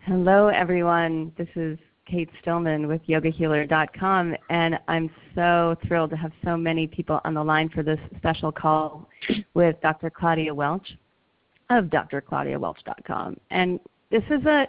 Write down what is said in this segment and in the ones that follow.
Hello, everyone. This is Kate Stillman with YogaHealer.com, and I'm so thrilled to have so many people on the line for this special call with Dr. Claudia Welch of drclaudiawelch.com. And this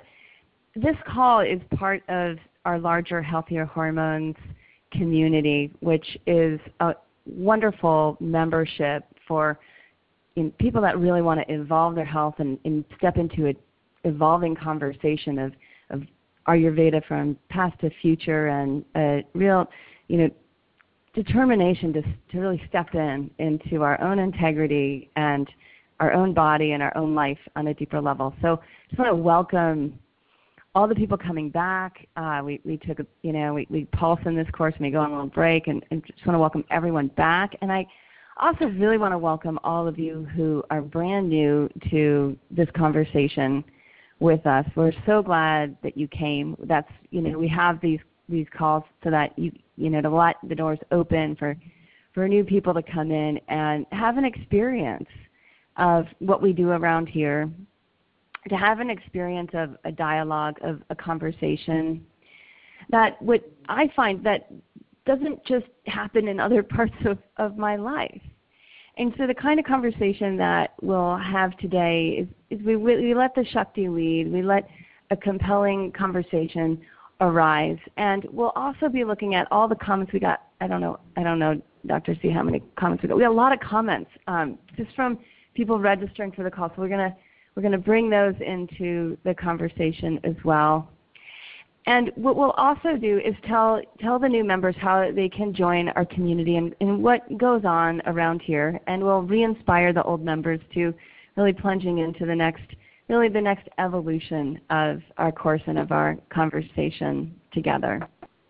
call is part of our larger Healthier Hormones community, which is a wonderful membership for people that really want to evolve their health and step into an evolving conversation of Ayurveda from past to future, and a real, determination to really step into our own integrity and our own body and our own life on a deeper level. So just want to welcome all the people coming back. We took we pulse in this course and we go on a little break, and just want to welcome everyone back. And I also really want to welcome all of you who are brand new to this conversation with us. We're so glad that you came. That's, we have these calls so that to let the doors open for new people to come in and have an experience of what we do around here, to have an experience of a dialogue, of a conversation that what I find that doesn't just happen in other parts of my life. And so the kind of conversation that we'll have today is we let the Shakti lead. We let a compelling conversation arise. And we'll also be looking at all the comments we got. I don't know, Dr. C, how many comments we got. We got a lot of comments just from people registering for the call. So we're gonna bring those into the conversation as well. And what we'll also do is tell the new members how they can join our community and what goes on around here, and we'll re-inspire the old members to really plunging into the next evolution of our course and of our conversation together.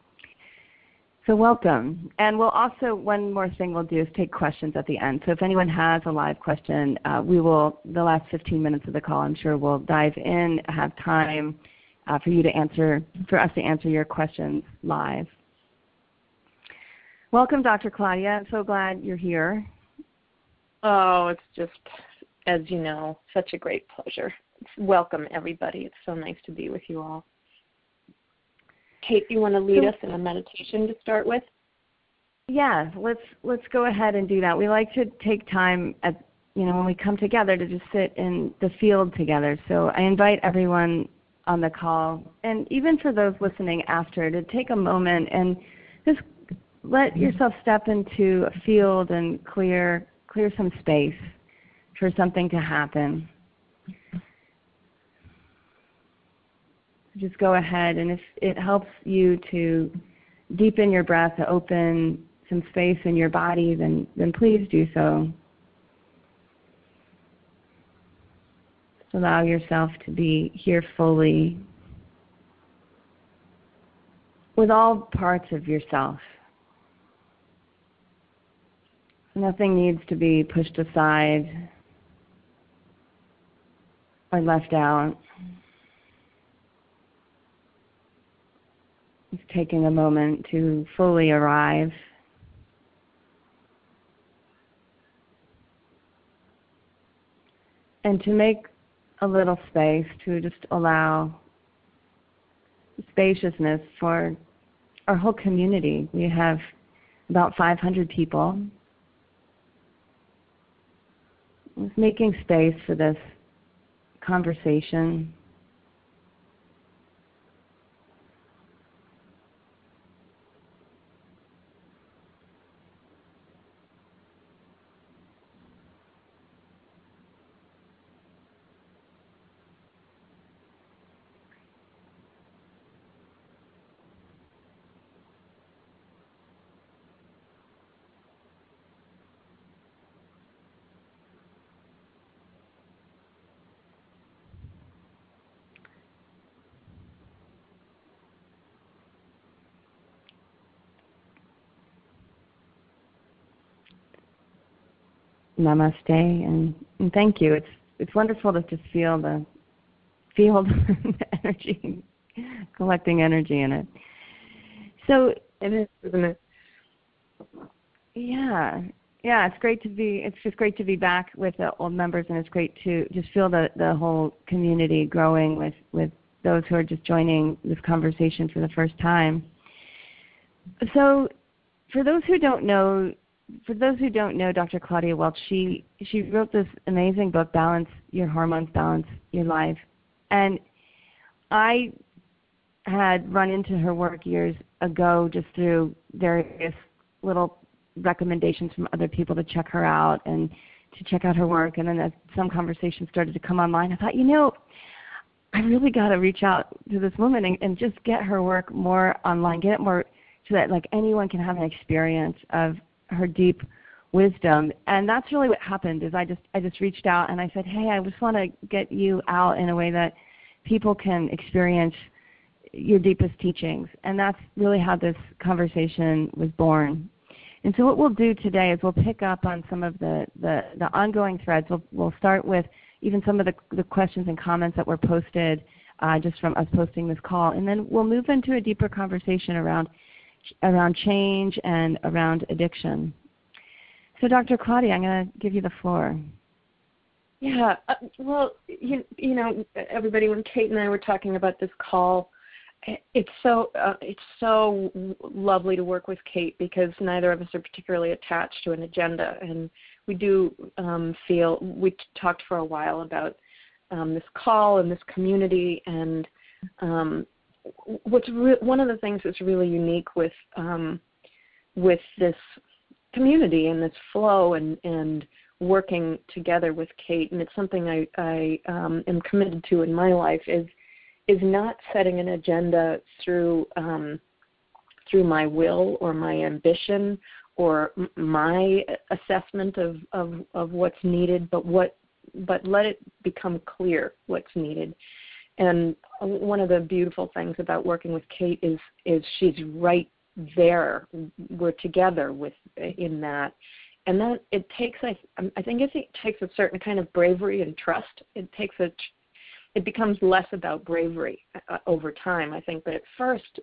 So welcome. And we'll also, one more thing we'll do is take questions at the end. So if anyone has a live question, the last 15 minutes of the call, I'm sure we'll dive in, have time for us to answer your questions live. Welcome, Dr. Claudia. I'm so glad you're here. Oh, it's just, as you know, such a great pleasure. Welcome, everybody. It's so nice to be with you all. Kate, you want to lead us in a meditation to start with? Yeah, let's go ahead and do that. We like to take time when we come together to just sit in the field together. So I invite everyone on the call, and even for those listening after, to take a moment and just let yourself step into a field and clear some space for something to happen. Just go ahead, and if it helps you to deepen your breath, to open some space in your body, then please do so. Allow yourself to be here fully with all parts of yourself. Nothing needs to be pushed aside or left out. Just taking a moment to fully arrive. And to make a little space, to just allow spaciousness for our whole community. We have about 500 people. Just making space for this conversation. Namaste, and thank you. It's wonderful to just feel the field energy, collecting energy in it. So it is, isn't it? Yeah, it's great to be. It's just great to be back with the old members, and it's great to just feel the whole community growing with those who are just joining this conversation for the first time. So for those who don't know Dr. Claudia Welch, she wrote this amazing book, Balance Your Hormones, Balance Your Life. And I had run into her work years ago just through various little recommendations from other people to check her out and to check out her work. And then as some conversations started to come online, I thought, I really got to reach out to this woman and just get her work more online, get it more so that like anyone can have an experience of her deep wisdom. And that's really what happened is I just reached out and I said, hey, I just want to get you out in a way that people can experience your deepest teachings. And that's really how this conversation was born. And so what we'll do today is we'll pick up on some of the ongoing threads. We'll start with even some of the questions and comments that were posted just from us posting this call. And then we'll move into a deeper conversation around change and around addiction. So Dr. Claudia, I'm going to give you the floor. Yeah, well, everybody, when Kate and I were talking about this call, it's so lovely to work with Kate because neither of us are particularly attached to an agenda, and we do feel we talked for a while about this call and this community, and one of the things that's really unique with this community and this flow and working together with Kate, and it's something I am committed to in my life, is not setting an agenda through my will or my ambition or my assessment of what's needed, but let it become clear what's needed. And one of the beautiful things about working with Kate is she's right there. We're together in that. And that I think it takes a certain kind of bravery and trust. It becomes less about bravery over time. I think that at first,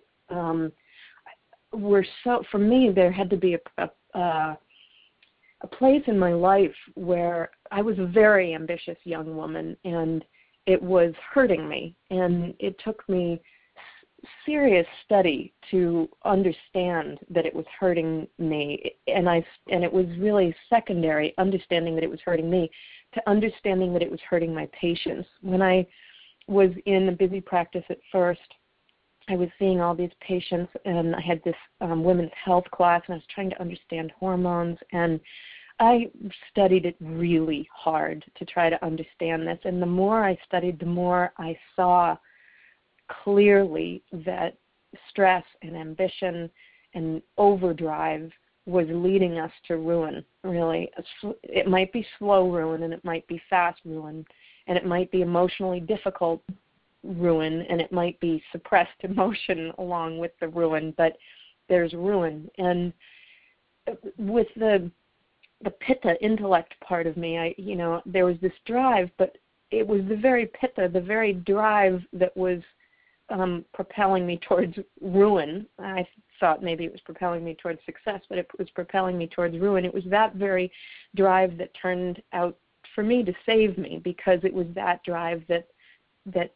for me, there had to be a place in my life where I was a very ambitious young woman, and it was hurting me, and it took me serious study to understand that it was hurting me, and it was really secondary, understanding that it was hurting me, to understanding that it was hurting my patients. When I was in a busy practice at first, I was seeing all these patients, and I had this women's health class, and I was trying to understand hormones, and I studied it really hard to try to understand this, and the more I studied, the more I saw clearly that stress and ambition and overdrive was leading us to ruin, really. It might be slow ruin, and it might be fast ruin, and it might be emotionally difficult ruin, and it might be suppressed emotion along with the ruin, but there's ruin. And with the pitta intellect part of me, there was this drive, but it was the very pitta, the very drive that was propelling me towards ruin. I thought maybe it was propelling me towards success, but it was propelling me towards ruin. It was that very drive that turned out for me to save me, because it was that drive that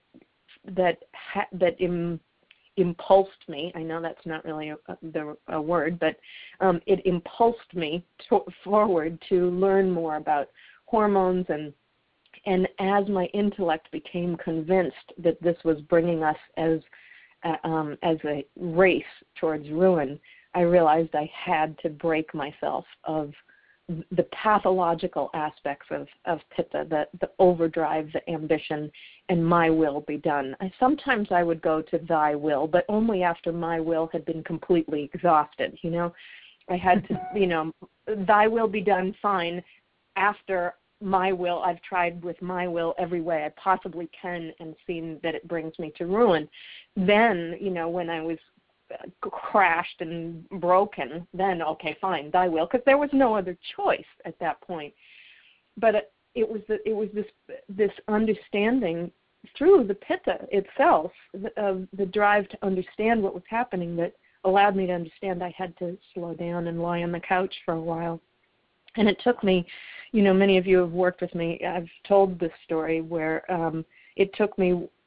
impulsed me. I know that's not really a word, but it impulsed me forward to learn more about hormones, and as my intellect became convinced that this was bringing us as a race towards ruin, I realized I had to break myself of the pathological aspects of pitta, the overdrive, the ambition, and my will be done. Sometimes I would go to thy will, but only after my will had been completely exhausted. I had to, thy will be done, fine. After my will, I've tried with my will every way I possibly can and seen that it brings me to ruin. Then, when I was crashed and broken, then okay, fine, thy will, because there was no other choice at that point. But it was this understanding through the pitta itself of the drive to understand what was happening that allowed me to understand I had to slow down and lie on the couch for a while. And it took me, many of you have worked with me. I've told this story where it took me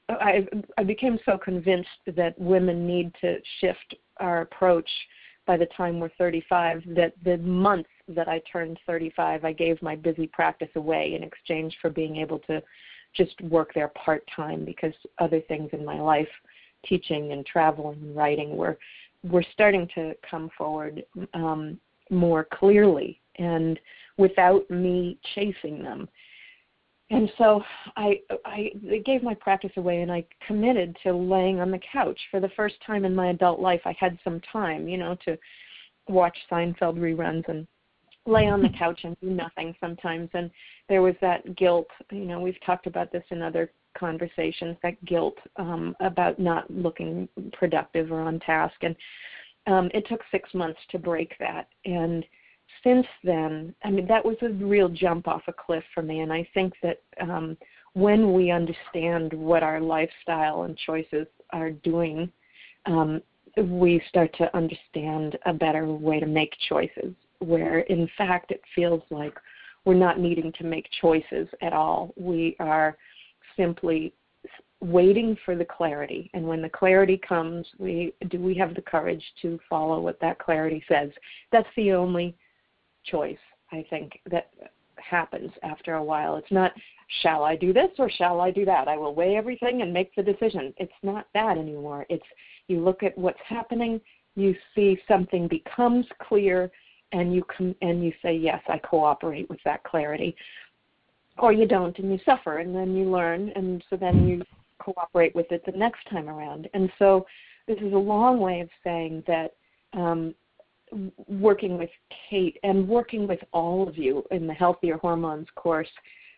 I became so convinced that women need to shift our approach by the time we're 35, that the month that I turned 35, I gave my busy practice away in exchange for being able to just work there part-time, because other things in my life, teaching and traveling and writing, were starting to come forward more clearly and without me chasing them. And so I gave my practice away, and I committed to laying on the couch. For the first time in my adult life, I had some time, to watch Seinfeld reruns and lay on the couch and do nothing sometimes. And there was that guilt, we've talked about this in other conversations, that guilt about not looking productive or on task. And it took 6 months to break that. And since then, that was a real jump off a cliff for me. And I think that when we understand what our lifestyle and choices are doing, we start to understand a better way to make choices, where in fact it feels like we're not needing to make choices at all. We are simply waiting for the clarity. And when the clarity comes, we have the courage to follow what that clarity says. That's the only choice, I think, that happens after a while. It's not, shall I do this or shall I do that? I will weigh everything and make the decision. It's not that anymore. It's, you look at what's happening, you see something becomes clear, and you say, yes, I cooperate with that clarity. Or you don't, and you suffer, and then you learn, and so then you cooperate with it the next time around. And so this is a long way of saying that working with Kate and working with all of you in the Healthier Hormones course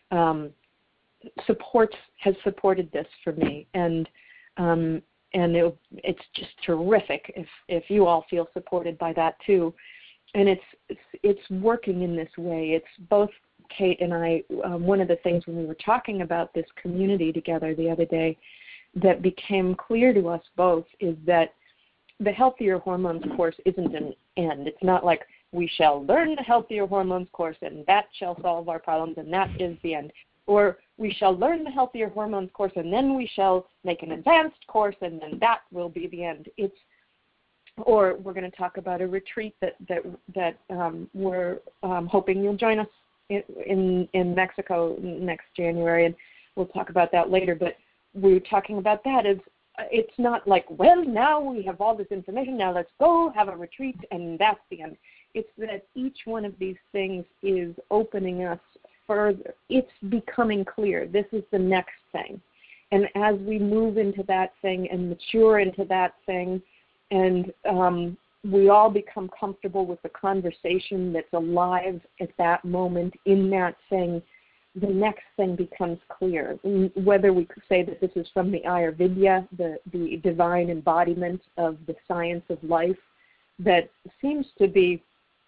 has supported this for me, and it's just terrific if you all feel supported by that too. And it's working in this way. It's both Kate and I. One of the things when we were talking about this community together the other day that became clear to us both is that the Healthier Hormones course isn't an end. It's not like we shall learn the Healthier Hormones course and that shall solve our problems and that is the end. Or we shall learn the Healthier Hormones course and then we shall make an advanced course and then that will be the end. Or we're going to talk about a retreat that we're hoping you'll join us in Mexico next January, and we'll talk about that later. But we're talking about that as it's not like, well, now we have all this information, now let's go have a retreat, and that's the end. It's that each one of these things is opening us further. It's becoming clear. This is the next thing. And as we move into that thing and mature into that thing, and we all become comfortable with the conversation that's alive at that moment in that thing, the next thing becomes clear. Whether we could say that this is from the Ayurveda, the divine embodiment of the science of life that seems to be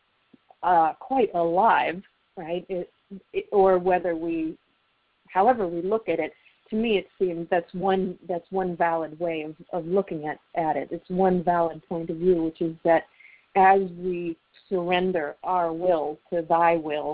quite alive, right? Or whether however we look at it, to me it seems that's one valid way of looking at it. It's one valid point of view, which is that as we surrender our will to thy will,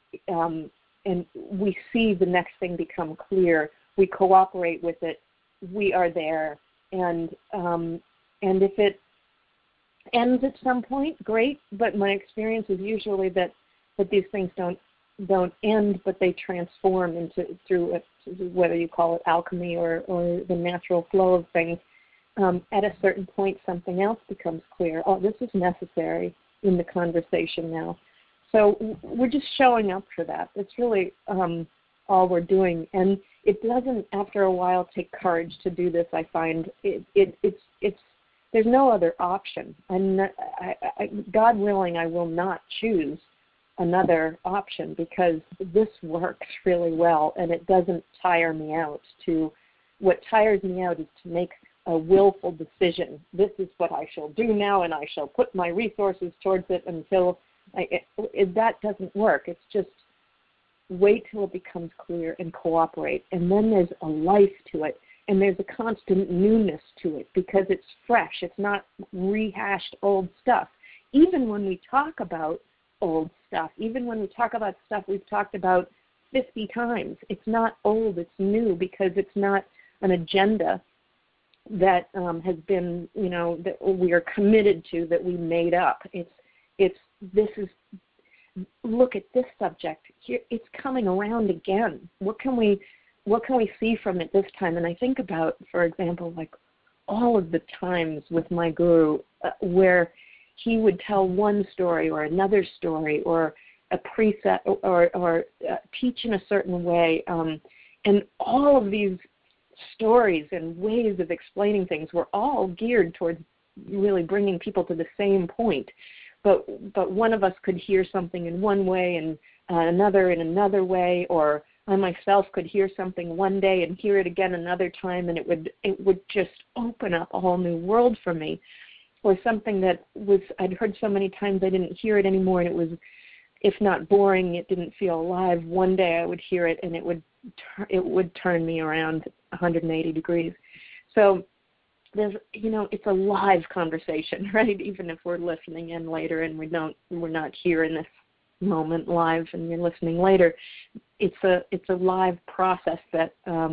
and we see the next thing become clear, we cooperate with it, we are there, and if it ends at some point, great, but my experience is usually that these things don't end, but they transform through whether you call it alchemy or the natural flow of things. At a certain point, something else becomes clear. Oh, this is necessary in the conversation now. So we're just showing up for that. It's really all we're doing. And it doesn't, after a while, take courage to do this. I find it's there's no other option. God willing, I will not choose another option because this works really well and it doesn't tire me out. What tires me out is to make a willful decision. This is what I shall do now, and I shall put my resources towards it until that doesn't work. It's just wait till it becomes clear and cooperate. And then there's a life to it, and there's a constant newness to it because it's fresh. It's not rehashed old stuff. Even when we talk about old stuff, even when we talk about stuff we've talked about 50 times, it's not old, it's new because it's not an agenda that has been, that we are committed to, that we made up. Look at this subject here. It's coming around again. What can we see from it this time? And I think about, for example, like all of the times with my guru where he would tell one story or another story or a preset or teach in a certain way, and all of these stories and ways of explaining things were all geared towards really bringing people to the same point. But one of us could hear something in one way and another in another way, or I myself could hear something one day and hear it again another time, and it would just open up a whole new world for me. Or something that I'd heard so many times I didn't hear it anymore, and it was, if not boring, it didn't feel alive. One day I would hear it, and it would turn me around 180 degrees. So there's, it's a live conversation, right? Even if we're listening in later and we're not here in this moment live, and you're listening later, it's a live process that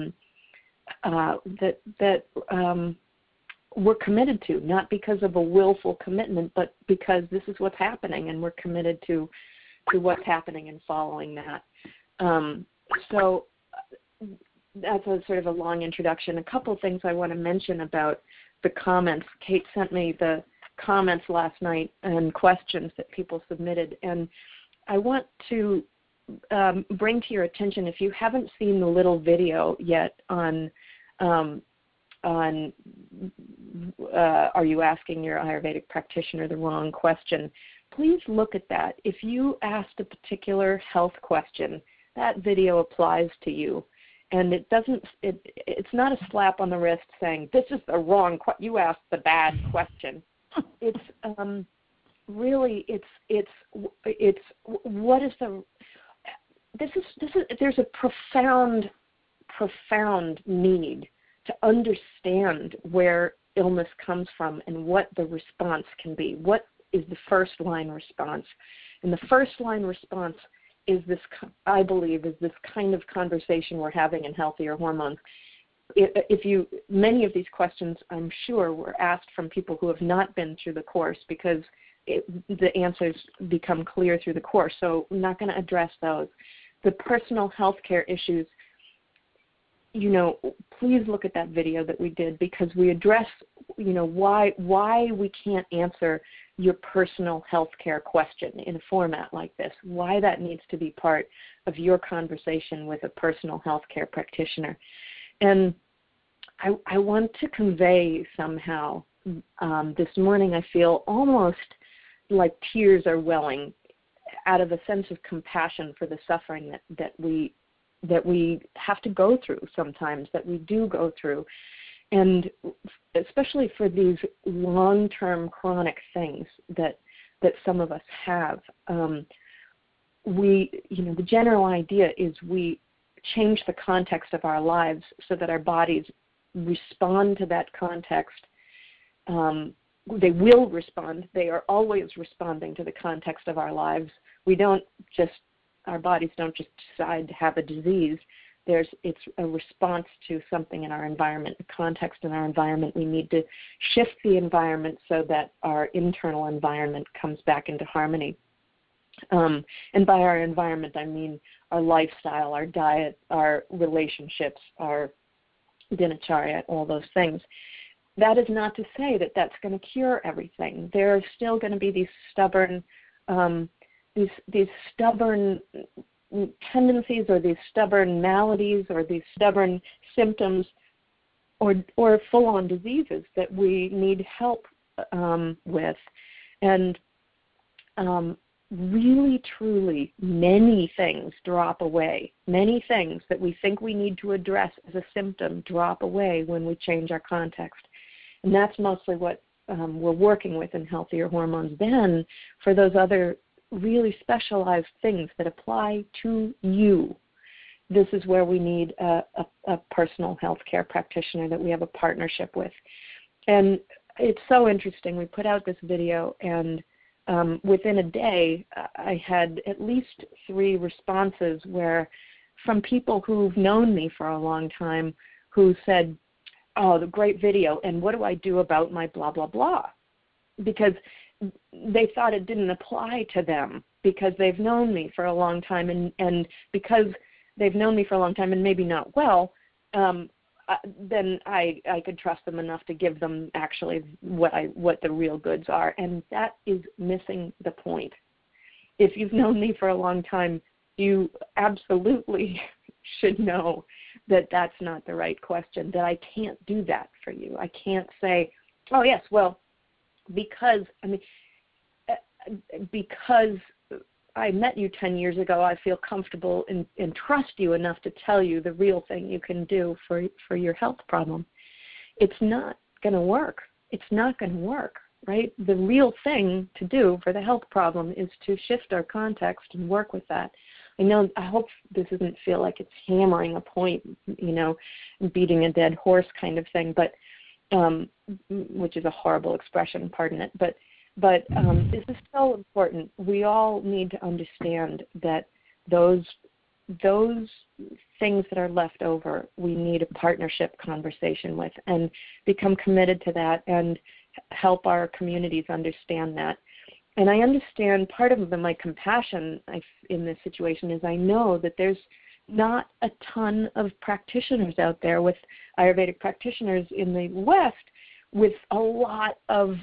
we're committed to, not because of a willful commitment, but because this is what's happening, and we're committed to what's happening and following that. So that's a sort of a long introduction. A couple things I want to mention about the comments. Kate sent me the comments last night and questions that people submitted, and I want to bring to your attention, if you haven't seen the little video yet on are you asking your Ayurvedic practitioner the wrong question, please look at that. If you asked a particular health question, that video applies to you. And it's not a slap on the wrist saying, this is the wrong question, you asked the bad question. It's really, what is there's a profound need to understand where illness comes from and what the response can be. What is the first line response? And the first line response is this, I believe, is this kind of conversation we're having in Healthier Hormones. Many of these questions, I'm sure, were asked from people who have not been through the course, because the answers become clear through the course. So I'm not going to address those. The personal health care issues, please look at that video that we did, because we address, why we can't answer your personal health care question in a format like this, why that needs to be part of your conversation with a personal health care practitioner. And I want to convey somehow, this morning I feel almost like tears are welling out of a sense of compassion for the suffering that we have to go through sometimes, that we do go through. And especially for these long-term chronic things that some of us have, the general idea is we change the context of our lives so that our bodies respond to that context. They will respond. They are always responding to the context of our lives. Our bodies don't just decide to have a disease. It's a response to something in our environment, a context in our environment. We need to shift the environment so that our internal environment comes back into harmony. And by our environment, I mean our lifestyle, our diet, our relationships, our dinacharya, all those things. That is not to say that that's going to cure everything. There are still going to be these stubborn tendencies, or these stubborn maladies, or these stubborn symptoms, or full-on diseases that we need help with. And really, truly, many things drop away. Many things that we think we need to address as a symptom drop away when we change our context. And that's mostly what we're working with in Healthier Hormones. Then, for those other really specialized things that apply to you, this is where we need a personal health care practitioner that we have a partnership with. And it's so interesting. We put out this video, and within a day, I had at least 3 responses from people who've known me for a long time, who said, oh, the great video, and what do I do about my blah, blah, blah? Because they thought it didn't apply to them because they've known me for a long time, and because they've known me for a long time and maybe not well, then I could trust them enough to give them actually what the real goods are, and that is missing the point. If you've known me for a long time, you absolutely should know that that's not the right question, that I can't do that for you. I can't say, oh, yes, well, because I met you 10 years ago, I feel comfortable and trust you enough to tell you the real thing you can do for your health problem. It's not going to work. It's not going to work, right? The real thing to do for the health problem is to shift our context and work with that. I hope this doesn't feel like it's hammering a point, beating a dead horse kind of thing, but which is a horrible expression, pardon it. But this is so important. We all need to understand that those things that are left over, we need a partnership conversation with, and become committed to that and help our communities understand that. And I understand part of my compassion in this situation is I know that there's not a ton of practitioners out there, with Ayurvedic practitioners in the West, with a lot of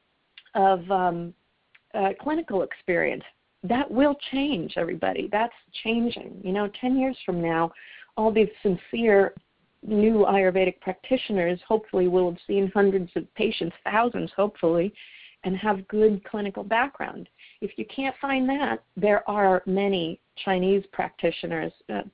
clinical experience. That will change, everybody. That's changing. 10 years from now, all these sincere new Ayurvedic practitioners hopefully will have seen hundreds of patients, thousands hopefully, and have good clinical background. If you can't find that, there are many Chinese practitioners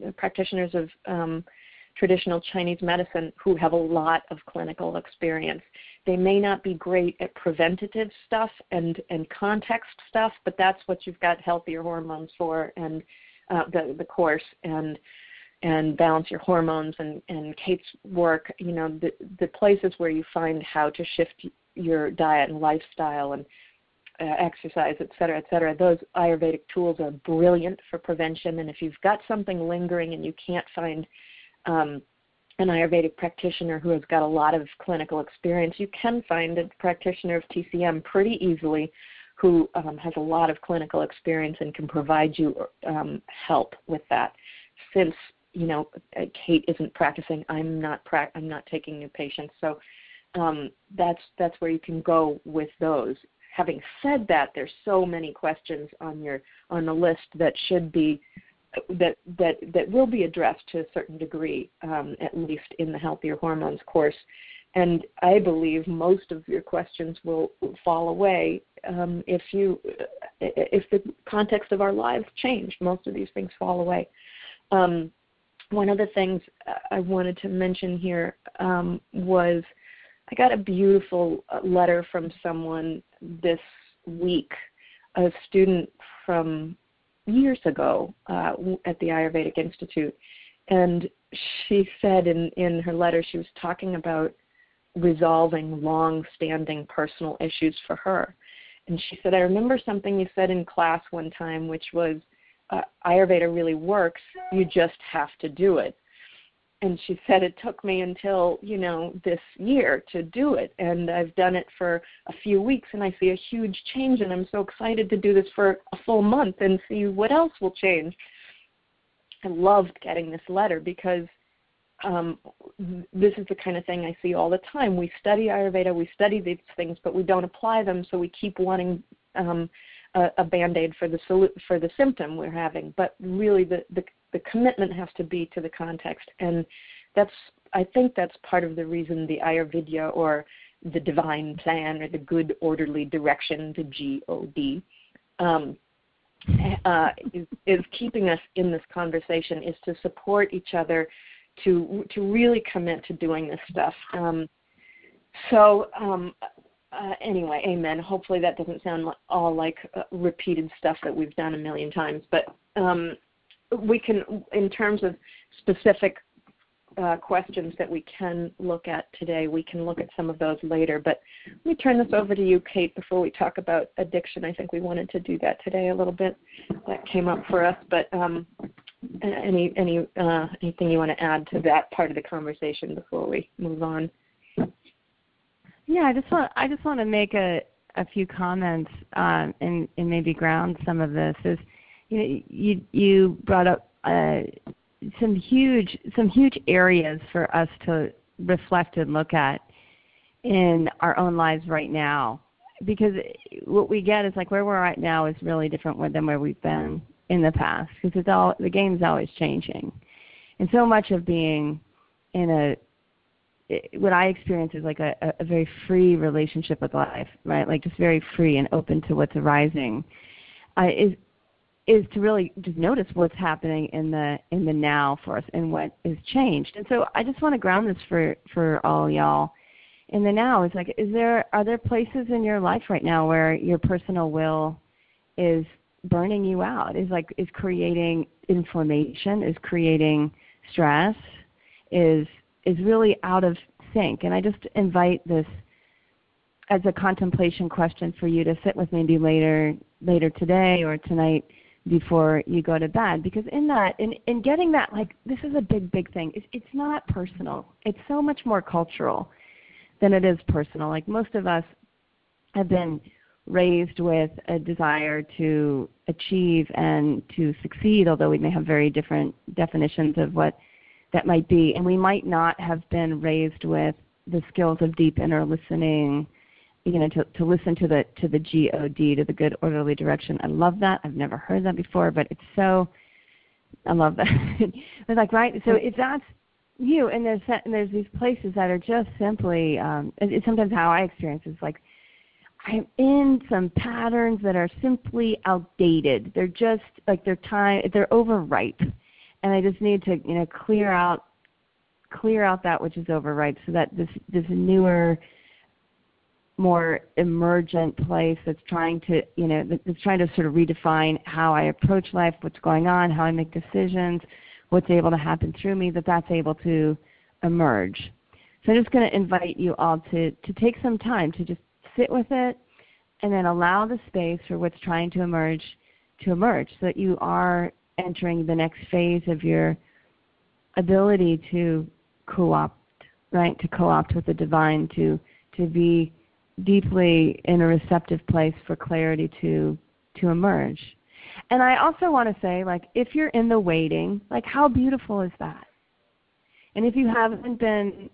of traditional Chinese medicine who have a lot of clinical experience. They may not be great at preventative stuff and context stuff, but that's what you've got Healthier Hormones for, and the course, and Balance Your Hormones, and Kate's work, the places where you find how to shift your diet and lifestyle and exercise, et cetera, those Ayurvedic tools are brilliant for prevention. And if you've got something lingering and you can't find an Ayurvedic practitioner who has got a lot of clinical experience, you can find a practitioner of TCM pretty easily who has a lot of clinical experience and can provide you help with that. Since Kate isn't practicing, I'm not taking new patients, so that's where you can go with those. Having said that, there's so many questions on the list that should be that will be addressed to a certain degree, at least in the Healthier Hormones course. And I believe most of your questions will fall away if the context of our lives change. Most of these things fall away. One of the things I wanted to mention here was I got a beautiful letter from someone this week, a student from years ago at the Ayurvedic Institute, and she said in her letter she was talking about resolving long-standing personal issues for her. And she said, I remember something you said in class one time, which was, Ayurveda really works, you just have to do it. And she said, it took me until, this year to do it, and I've done it for a few weeks, and I see a huge change, and I'm so excited to do this for a full month and see what else will change. I loved getting this letter because this is the kind of thing I see all the time. We study Ayurveda, we study these things, but we don't apply them, so we keep wanting a Band-Aid for the symptom we're having. But really the commitment has to be to the context, and I think that's part of the reason the Ayurveda, or the divine plan, or the good orderly direction, the GOD, is keeping us in this conversation, is to support each other, to really commit to doing this stuff. Anyway, amen. Hopefully that doesn't sound all like repeated stuff that we've done a million times, but we can, in terms of specific questions that we can look at today, we can look at some of those later. But let me turn this over to you, Kate, before we talk about addiction. I think we wanted to do that today a little bit. That came up for us. But anything you want to add to that part of the conversation before we move on? Yeah, I just want to make a few comments and maybe ground some of this. Is you brought up some huge areas for us to reflect and look at in our own lives right now, because what we get is like where we're at now is really different than where we've been in the past, because the game's always changing, and so much of being in what I experience is like a very free relationship with life, right? Like just very free and open to what's arising, is to really just notice what's happening in the now for us and what is changed. And so I just want to ground this for all y'all. In the now, it's like, are there places in your life right now where your personal will is burning you out? Is creating inflammation? Is creating stress? Is really out of sync? And I just invite this as a contemplation question for you to sit with maybe later today or tonight before you go to bed, because in getting that, like, this is a big thing. It's not personal. It's so much more cultural than it is personal. Like, most of us have been raised with a desire to achieve and to succeed, although we may have very different definitions of what that might be. And we might not have been raised with the skills of deep inner listening, to listen to the G-O-D, to the good orderly direction. I love that. I've never heard that before, but I love that. It's like, right? So if that's you, and there's these places that are just simply, it's sometimes how I experience it. It's like, I'm in some patterns that are simply outdated. They're just like they're overripe, and I just need to clear out that which is overripe, so that this newer, more emergent place that's trying to sort of redefine how I approach life, what's going on, how I make decisions, what's able to happen through me, that's able to emerge. So I'm just going to invite you all to take some time to just sit with it, and then allow the space for what's trying to emerge, so that you are entering the next phase of your ability to co-opt, right? To co-opt with the divine, to be deeply in a receptive place for clarity to emerge. And I also want to say, like, if you're in the waiting, like, how beautiful is that? And if you haven't been,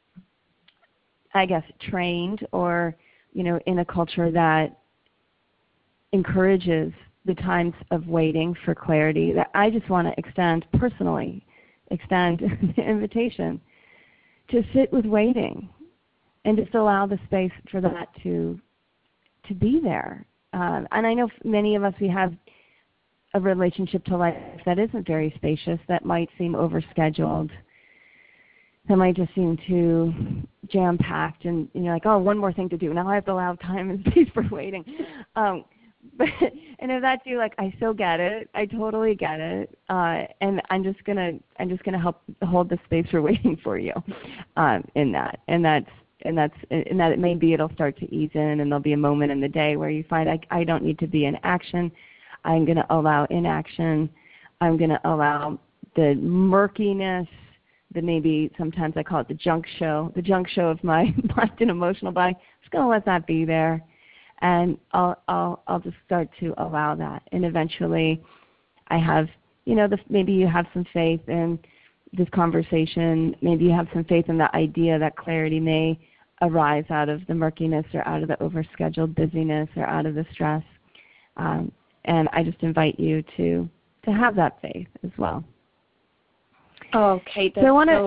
I guess, trained or, in a culture that encourages the times of waiting for clarity, that I just want to personally extend the invitation to sit with waiting and just allow the space for that to be there. And I know many of us, we have a relationship to life that isn't very spacious, that might seem overscheduled, that might just seem too jam-packed, and you're like, oh, one more thing to do. Now I have to allow time and space for waiting. And if that's you, like, I so get it. I totally get it. And I'm just gonna help hold the space for waiting for you in that. And that it maybe it'll start to ease in, and there'll be a moment in the day where you find I don't need to be in action. I'm going to allow inaction. I'm going to allow the murkiness, maybe sometimes I call it the junk show of my mind and emotional body. I'm just going to let that be there, and I'll just start to allow that. And eventually, I have, maybe you have some faith in this conversation. Maybe you have some faith in the idea that clarity may arise out of the murkiness, or out of the overscheduled busyness, or out of the stress. And I just invite you to have that faith as well. Oh, Kate,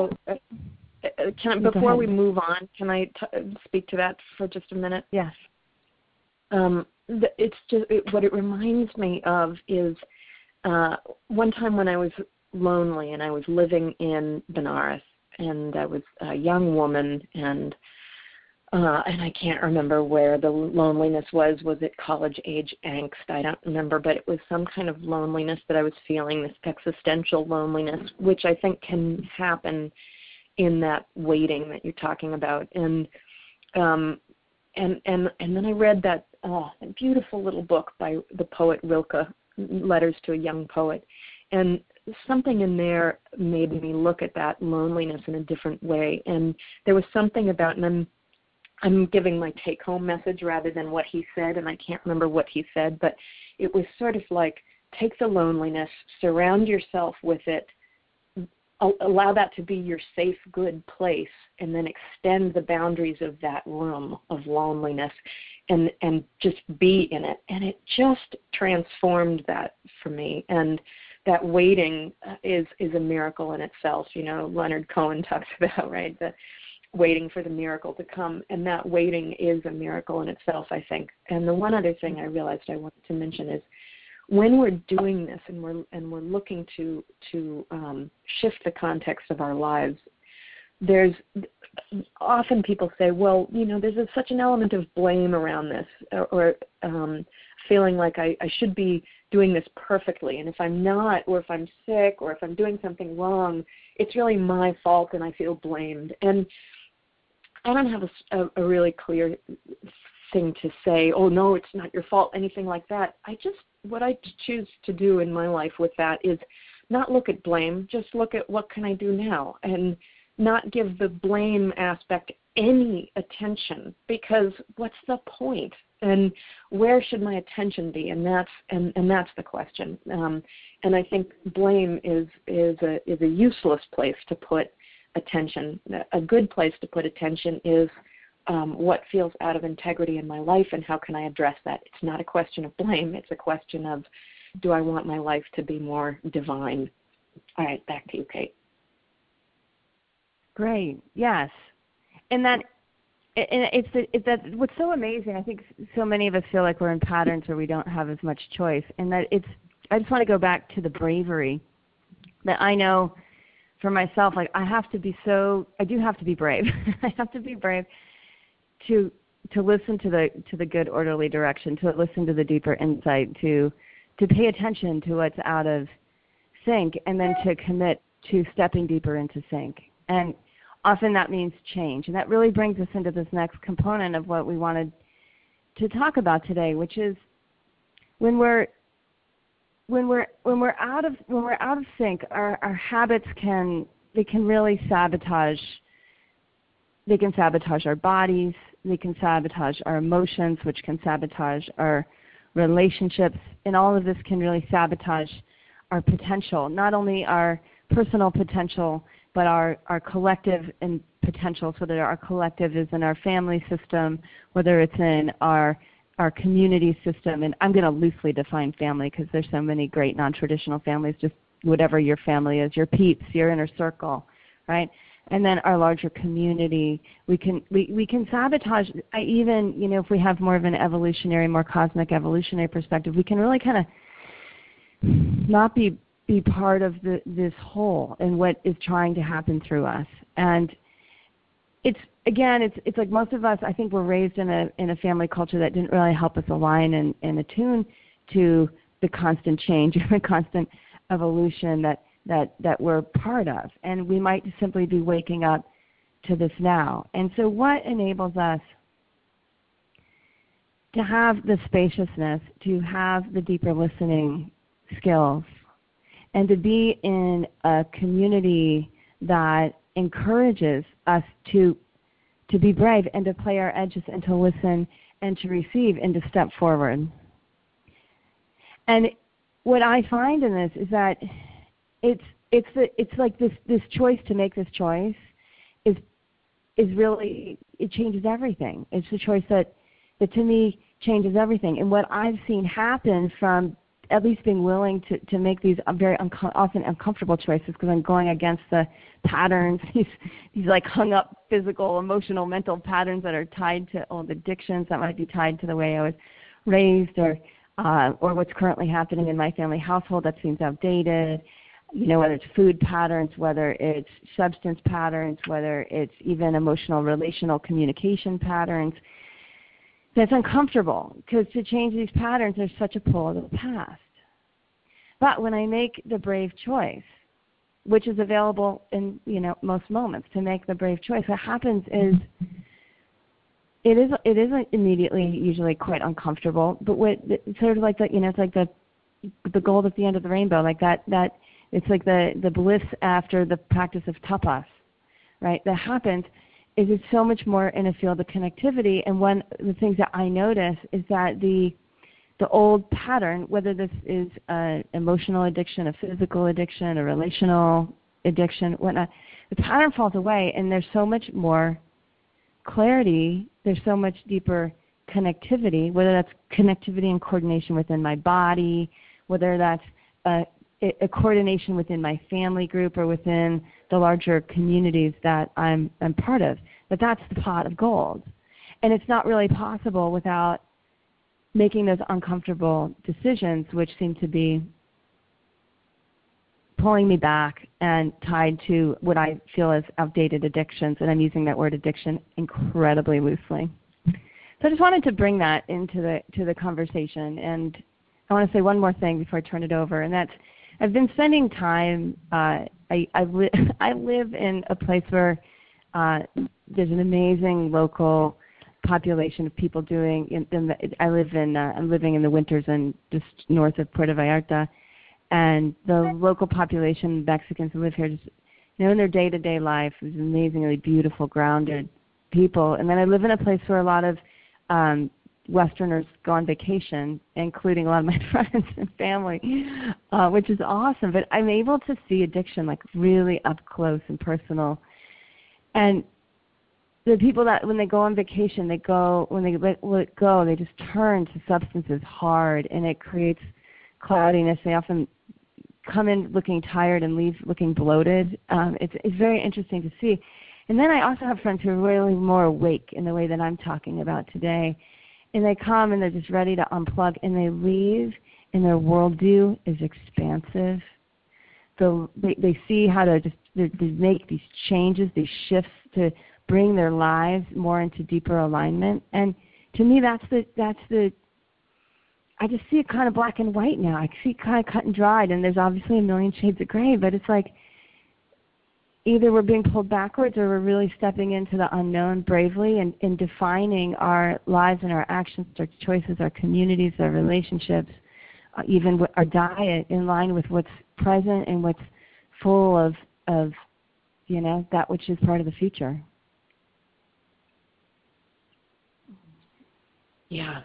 before we move on, can I speak to that for just a minute? Yes. It's just what it reminds me of is one time when I was lonely and I was living in Benares, and I was a young woman, and I can't remember where the loneliness was. Was it college-age angst? I don't remember, but it was some kind of loneliness that I was feeling, this existential loneliness, which I think can happen in that waiting that you're talking about. And then I read that beautiful little book by the poet Rilke, Letters to a Young Poet. And something in there made me look at that loneliness in a different way. And there was something about, and I'm giving my take-home message rather than what he said, and I can't remember what he said, but it was sort of like, take the loneliness, surround yourself with it, allow that to be your safe, good place, and then extend the boundaries of that room of loneliness and just be in it. And it just transformed that for me. And that waiting is a miracle in itself. You know, Leonard Cohen talks about, right, the waiting for the miracle to come, and that waiting is a miracle in itself, I think. And the one other thing I realized I wanted to mention is, when we're doing this and we're looking to shift the context of our lives, there's often people say, well, you know, there's such an element of blame around this, or feeling like I should be doing this perfectly, and if I'm not, or if I'm sick, or if I'm doing something wrong, it's really my fault and I feel blamed. And I don't have a really clear thing to say, oh no, it's not your fault, anything like that. What I choose to do in my life with that is not look at blame, just look at what can I do now, and not give the blame aspect any attention, because what's the point? And where should my attention be? And that's the question. And I think blame is a useless place to put attention. A good place to put attention is what feels out of integrity in my life, and how can I address that? It's not a question of blame. It's a question of, do I want my life to be more divine? All right, back to you, Kate. Great. Yes. And it's that what's so amazing. I think so many of us feel like we're in patterns where we don't have as much choice, and that I just want to go back to the bravery that I know for myself. Like, I do have to be brave. I have to be brave to listen to the good, orderly direction, to listen to the deeper insight, to pay attention to what's out of sync, and then to commit to stepping deeper into sync. And often that means change. And that really brings us into this next component of what we wanted to talk about today, which is when we're out of sync, our habits can really sabotage. They can sabotage our bodies. They can sabotage our emotions, which can sabotage our relationships. And all of this can really sabotage our potential, not only our personal potential, but our collective and potential, so that our collective is in our family system, whether it's in our community system. And I'm going to loosely define family, because there's so many great non-traditional families, just whatever your family is, your peeps, your inner circle, right? And then our larger community. We can sabotage, even, you know, if we have more of an evolutionary, more cosmic evolutionary perspective, we can really kind of not be part of this whole and what is trying to happen through us. And it's like most of us, I think, were raised in a family culture that didn't really help us align and attune to the constant change, the constant evolution that we're part of. And we might simply be waking up to this now. And so what enables us to have the spaciousness, to have the deeper listening skills, and to be in a community that encourages us to be brave and to play our edges and to listen and to receive and to step forward. And what I find in this is that it's like this choice to make this choice is really, it changes everything. It's a choice that to me changes everything. And what I've seen happen from at least being willing to make these very often uncomfortable choices, because I'm going against the patterns, these like hung up physical, emotional, mental patterns that are tied to old addictions, that might be tied to the way I was raised, or what's currently happening in my family household that seems outdated. You know, whether it's food patterns, whether it's substance patterns, whether it's even emotional, relational communication patterns. That's uncomfortable, because to change these patterns, there's such a pull of the past. But when I make the brave choice, which is available in, you know, most moments, to make the brave choice, what happens is it isn't immediately usually quite uncomfortable, but it's sort of like the, you know, it's like the gold at the end of the rainbow, like that It's like the bliss after the practice of tapas, right? That happens is it's so much more in a field of connectivity. And one of the things that I notice is that the old pattern, whether this is an emotional addiction, a physical addiction, a relational addiction, whatnot, the pattern falls away, and there's so much more clarity. There's so much deeper connectivity, whether that's connectivity and coordination within my body, whether that's a coordination within my family group or within the larger communities that I'm part of. But that's the pot of gold. And it's not really possible without making those uncomfortable decisions, which seem to be pulling me back and tied to what I feel as outdated addictions, and I'm using that word addiction incredibly loosely. So I just wanted to bring that into the conversation, and I want to say one more thing before I turn it over, and that's I've been spending time. I live in a place where there's an amazing local population of people doing. I'm living in the winters and just north of Puerto Vallarta, and the local population, Mexicans who live here, just in their day-to-day life is amazingly beautiful, grounded people. And then I live in a place where a lot of Westerners go on vacation, including a lot of my friends and family, which is awesome. But I'm able to see addiction like really up close and personal. And the people that when they go on vacation, when they let it go, they just turn to substances hard, and it creates cloudiness. They often come in looking tired and leave looking bloated. It's very interesting to see. And then I also have friends who are really more awake in the way that I'm talking about today. And they come and they're just ready to unplug, and they leave, and their worldview is expansive. So they see how to they make these changes, these shifts to bring their lives more into deeper alignment. And to me, that's the I just see it kind of black and white now. I see it kind of cut and dried, and there's obviously a million shades of gray, but it's like either we're being pulled backwards or we're really stepping into the unknown bravely and defining our lives and our actions, our choices, our communities, our relationships, even our diet in line with what's present and what's full of that which is part of the future. Yeah.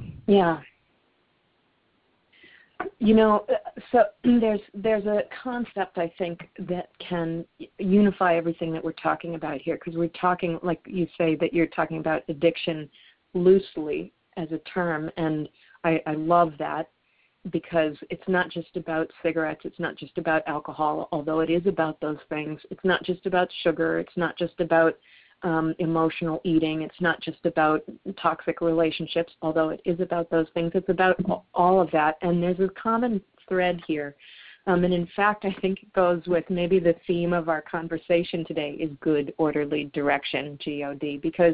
So there's a concept, I think, that can unify everything that we're talking about here, because we're talking, like you say, that you're talking about addiction loosely as a term, and I love that, because it's not just about cigarettes, it's not just about alcohol, although it is about those things. It's not just about sugar, it's not just about emotional eating, it's not just about toxic relationships, although it is about those things. It's about all of that, and there's a common thread here. And in fact, I think it goes with maybe the theme of our conversation today is good, orderly direction, GOD, because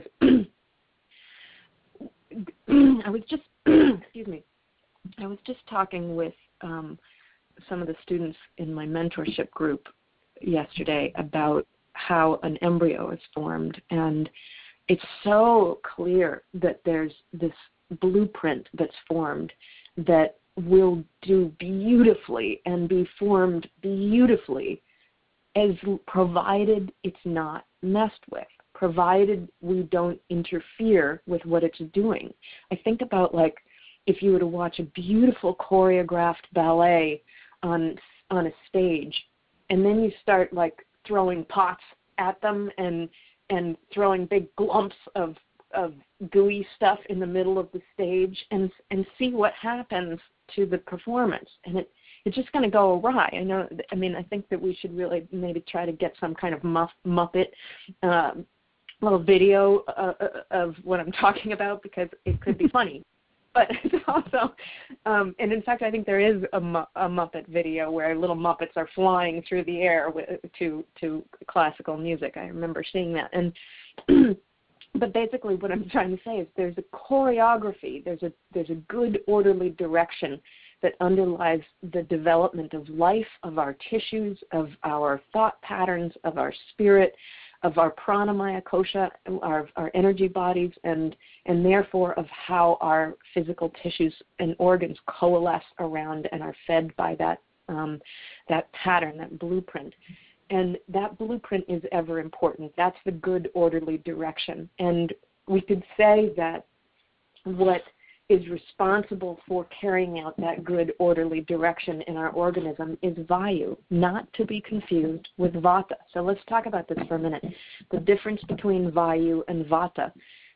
I was just, I was just talking with some of the students in my mentorship group yesterday about how an embryo is formed, and it's so clear that there's this blueprint that's formed that will do beautifully and be formed beautifully, as provided it's not messed with, provided we don't interfere with what it's doing. I think about, like, if you were to watch a beautiful choreographed ballet on a stage, and then you start like throwing pots at them and throwing big glumps of gooey stuff in the middle of the stage, and see what happens to the performance. And it's just going to go awry. I think that we should really maybe try to get some kind of Muppet little video of what I'm talking about, because it could be funny. But it's also, and in fact, I think there is a Muppet video where little Muppets are flying through the air to classical music. I remember seeing that. And but basically, what I'm trying to say is there's a choreography, there's a good, orderly direction that underlies the development of life, of our tissues, of our thought patterns, of our spirit, of our prana, maya, kosha, our energy bodies, and therefore of how our physical tissues and organs coalesce around and are fed by that that pattern, that blueprint. And that blueprint is ever important. That's the good, orderly direction. And we could say that what is responsible for carrying out that good, orderly direction in our organism is Vayu, not to be confused with Vata. So let's talk about this for a minute. The difference between Vayu and Vata.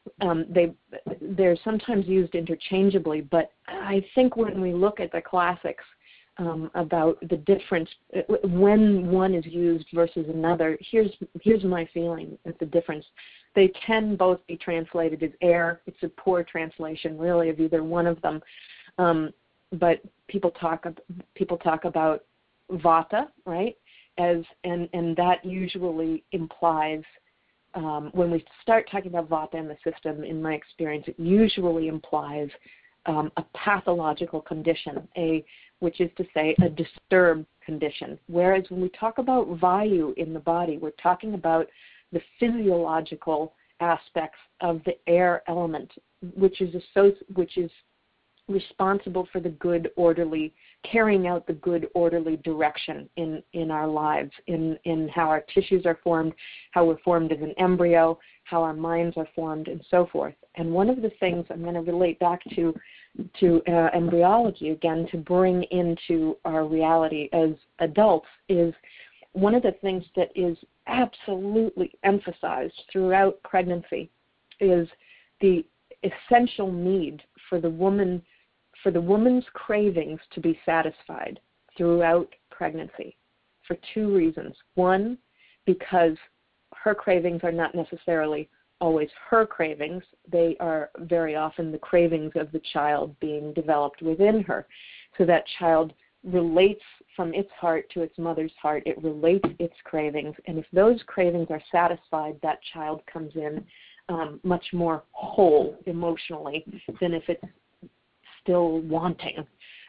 They're sometimes used interchangeably, but I think when we look at the classics about the difference when one is used versus another, here's my feeling at the difference. They can both be translated as air. It's a poor translation, really, of either one of them. But people talk about Vata, right? And that usually implies when we start talking about Vata in the system, in my experience, it usually implies a pathological condition, which is to say a disturbed condition. Whereas when we talk about Vayu in the body, we're talking about the physiological aspects of the air element, which is responsible for the good, orderly, carrying out the good, orderly direction in our lives, in how our tissues are formed, how we're formed as an embryo, how our minds are formed, and so forth. And one of the things I'm going to relate back to embryology again to bring into our reality as adults is one of the things that is absolutely emphasized throughout pregnancy is the essential need for the woman's cravings to be satisfied throughout pregnancy for two reasons. One, because her cravings are not necessarily always her cravings. They are very often the cravings of the child being developed within her. So that child relates from its heart to its mother's heart. It relates its cravings. And if those cravings are satisfied, that child comes in much more whole emotionally than if it's still wanting.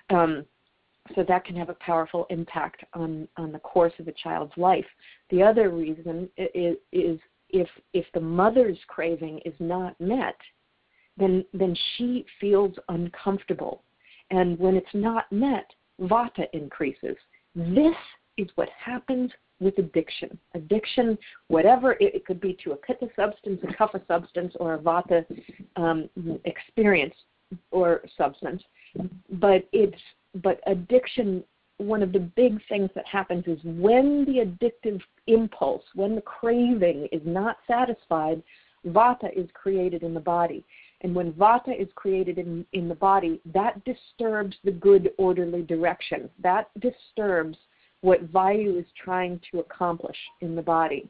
So that can have a powerful impact on the course of a child's life. The other reason is if the mother's craving is not met, then she feels uncomfortable. And when it's not met, Vata increases. This is what happens with addiction. Addiction, whatever, it could be to a pitta substance, a kapha substance, or a Vata experience or substance. But addiction, one of the big things that happens is when the addictive impulse, when the craving is not satisfied, Vata is created in the body. And when Vata is created in the body, that disturbs the good, orderly direction. That disturbs what Vayu is trying to accomplish in the body.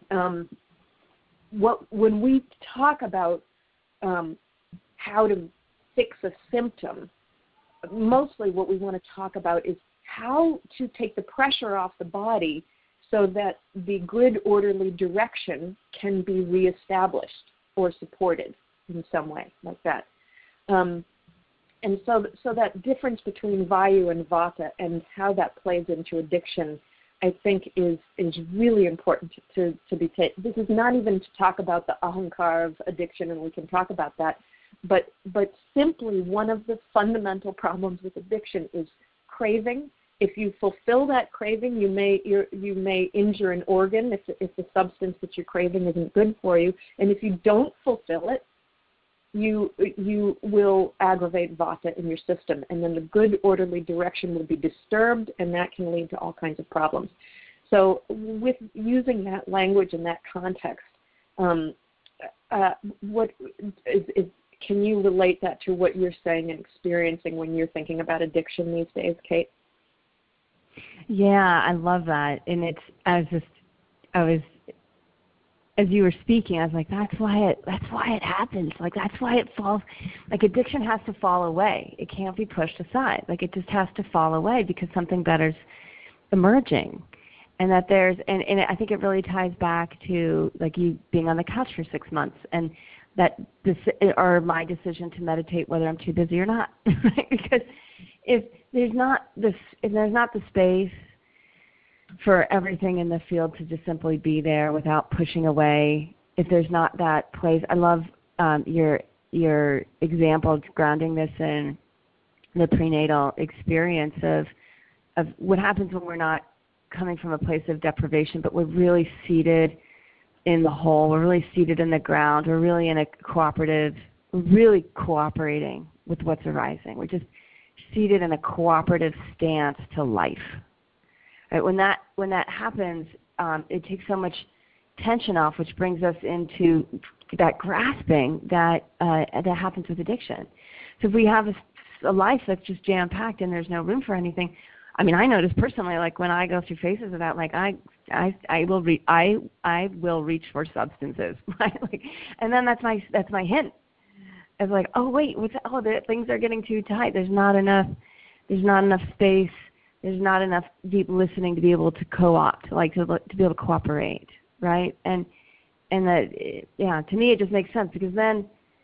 When we talk about how to fix a symptom, mostly what we want to talk about is how to take the pressure off the body so that the good, orderly direction can be reestablished or supported in some way like that. And so that difference between Vayu and Vata and how that plays into addiction, I think is really important to be taken. This is not even to talk about the ahankar of addiction, and we can talk about that, but simply one of the fundamental problems with addiction is craving. If you fulfill that craving, you may injure an organ if the substance that you're craving isn't good for you, and if you don't fulfill it, you will aggravate Vata in your system, and then the good, orderly direction will be disturbed, and that can lead to all kinds of problems. So with using that language in that context, what can you relate that to what you're saying and experiencing when you're thinking about addiction these days, Kate? Yeah, I love that. And as you were speaking, I was like, that's why it happens. Like, that's why it falls. Like, addiction has to fall away. It can't be pushed aside. Like, it just has to fall away because something better's emerging. And that and I think it really ties back to, like, you being on the couch for 6 months and or my decision to meditate whether I'm too busy or not. Right? Because if there's not the space for everything in the field to just simply be there without pushing away, if there's not that place. I love your example, grounding this in the prenatal experience what happens when we're not coming from a place of deprivation, but we're really seated in the whole, we're really seated in the ground, we're really in a cooperative, we're really cooperating with what's arising. We're just seated in a cooperative stance to life. Right? When that happens, it takes so much tension off, which brings us into that grasping that happens with addiction. So if we have a life that's just jam-packed and there's no room for anything, I mean, I notice personally, like when I go through phases of that, like I will reach for substances, like, and then that's my hint. It's like, oh wait, things are getting too tight. There's not enough space. There's not enough deep listening to be able to co-opt, like to be able to cooperate, right? And that, yeah, to me it just makes sense, because then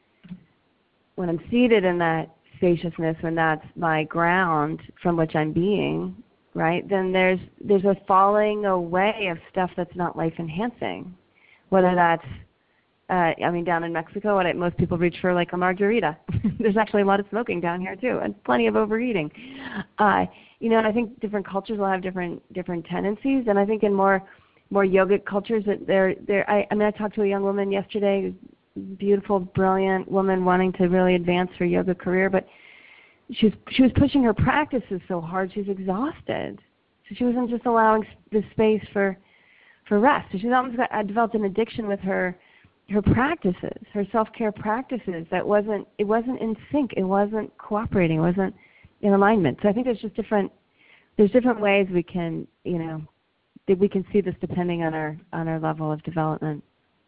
when I'm seated in that spaciousness, when that's my ground from which I'm being, right, then there's a falling away of stuff that's not life enhancing, whether that's down in Mexico, most people reach for like a margarita. There's actually a lot of smoking down here too, and plenty of overeating. And I think different cultures will have different tendencies. And I think in more yogic cultures, that I talked to a young woman yesterday, beautiful, brilliant woman wanting to really advance her yoga career, but she was pushing her practices so hard she's exhausted. So she wasn't just allowing the space for rest. So she's almost developed an addiction with her practices, her self-care practices. It wasn't in sync. It wasn't cooperating. It wasn't in alignment. So I think there's different ways we can, that we can see this depending on our level of development.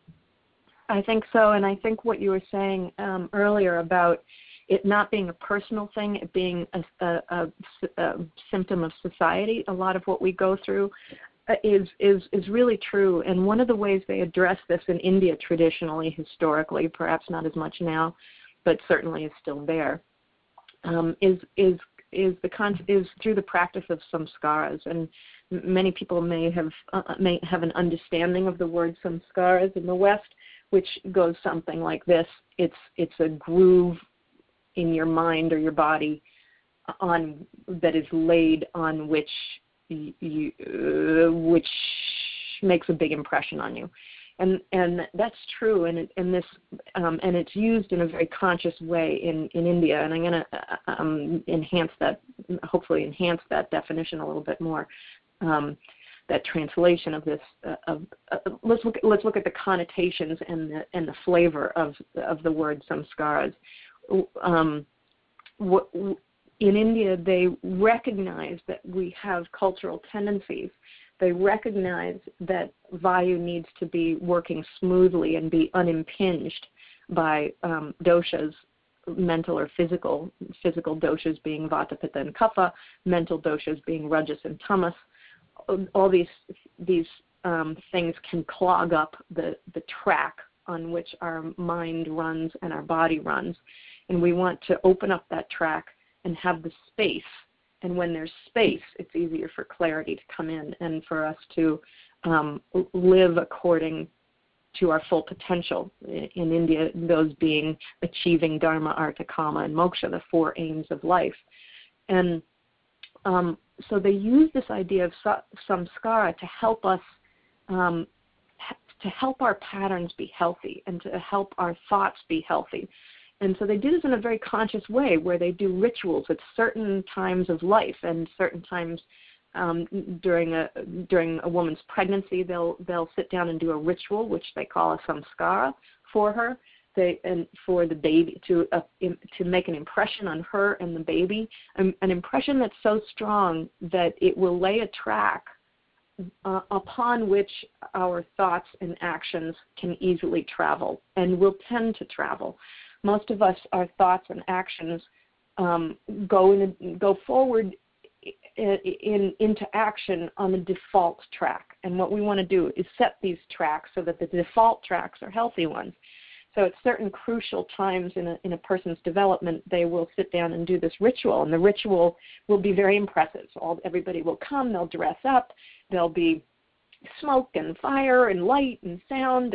I think so, and I think what you were saying earlier about it not being a personal thing, it being a symptom of society. A lot of what we go through is really true, and one of the ways they address this in India traditionally, historically, perhaps not as much now, but certainly is still there, is through the practice of samskaras. And many people may have an understanding of the word samskaras in the West, which goes something like this: it's a groove in your mind or your body that is laid on which which makes a big impression on you, and that's true, and it's used in a very conscious way in India, and I'm going to hopefully enhance that definition a little bit more. That translation of this. Let's look at the connotations and the flavor of the word samskaras. In India, they recognize that we have cultural tendencies. They recognize that Vayu needs to be working smoothly and be unimpinged by doshas, mental or physical doshas being Vata, Pitta, and Kapha, mental doshas being Rajas and Tamas. All these things can clog up the track on which our mind runs and our body runs. And we want to open up that track and have the space. And when there's space, it's easier for clarity to come in and for us to live according to our full potential. In India, those being achieving Dharma, Artha, Kama, and Moksha, the four aims of life. And so they use this idea of samskara to help us, to help our patterns be healthy and to help our thoughts be healthy. And so they do this in a very conscious way, where they do rituals at certain times of life and certain times during a woman's pregnancy. They'll sit down and do a ritual, which they call a samskara, for her. And for the baby to make an impression on her and the baby, an impression that's so strong that it will lay a track upon which our thoughts and actions can easily travel and will tend to travel. Most of us, our thoughts and actions go forward into action on the default track. And what we want to do is set these tracks so that the default tracks are healthy ones. So at certain crucial times in a person's development, they will sit down and do this ritual, and the ritual will be very impressive. Everybody will come, they'll dress up, there'll be smoke and fire and light and sound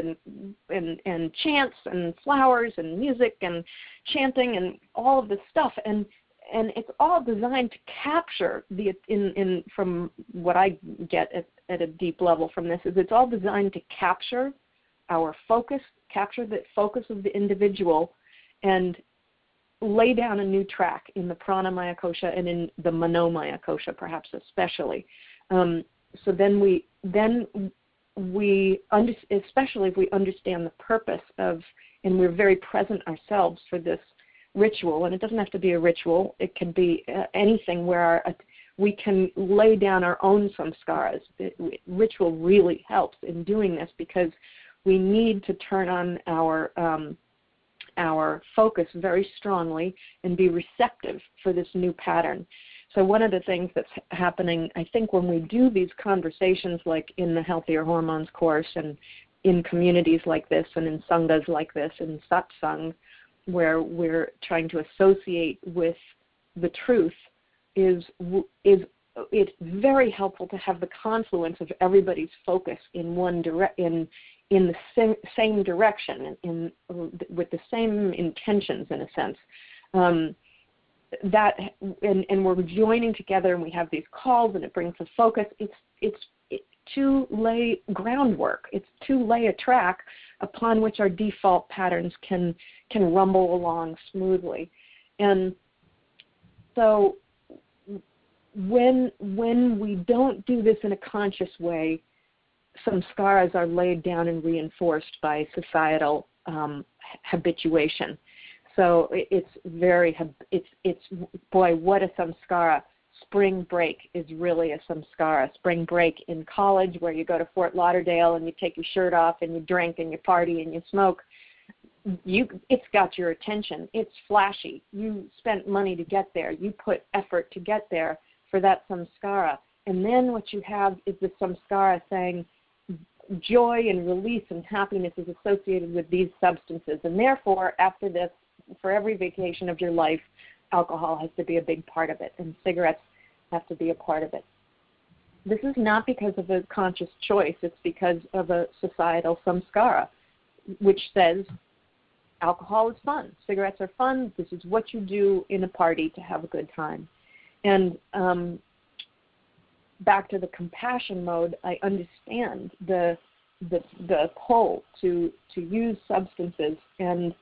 and chants and flowers and music and chanting and all of this stuff. And it's all designed to capture from what I get at a deep level from this is it's all designed to capture our focus, capture the focus of the individual, and lay down a new track in the pranamaya kosha and in the manomaya kosha, perhaps especially. So then we especially if we understand the purpose of, and we're very present ourselves for this ritual, and it doesn't have to be a ritual, it can be anything where we can lay down our own samskaras. Ritual really helps in doing this because we need to turn on our focus very strongly and be receptive for this new pattern. So one of the things that's happening, I think, when we do these conversations like in the Healthier Hormones course and in communities like this and in sanghas like this, in satsang, where we're trying to associate with the truth, is it's very helpful to have the confluence of everybody's focus in one in the same direction, with the same intentions, in a sense. And we're joining together, and we have these calls, and it brings the focus. It's to lay groundwork. It's to lay a track upon which our default patterns can rumble along smoothly. And so when we don't do this in a conscious way, samskaras are laid down and reinforced by societal habituation. So it's boy, what a samskara. Spring break is really a samskara. Spring break in college, where you go to Fort Lauderdale and you take your shirt off and you drink and you party and you smoke. It's got your attention. It's flashy. You spent money to get there. You put effort to get there for that samskara. And then what you have is the samskara saying joy and release and happiness is associated with these substances. And therefore, after this, for every vacation of your life, alcohol has to be a big part of it, and cigarettes have to be a part of it. This is not because of a conscious choice. It's because of a societal samskara, which says alcohol is fun, cigarettes are fun, this is what you do in a party to have a good time. And back to the compassion mode, I understand the pull to use substances, and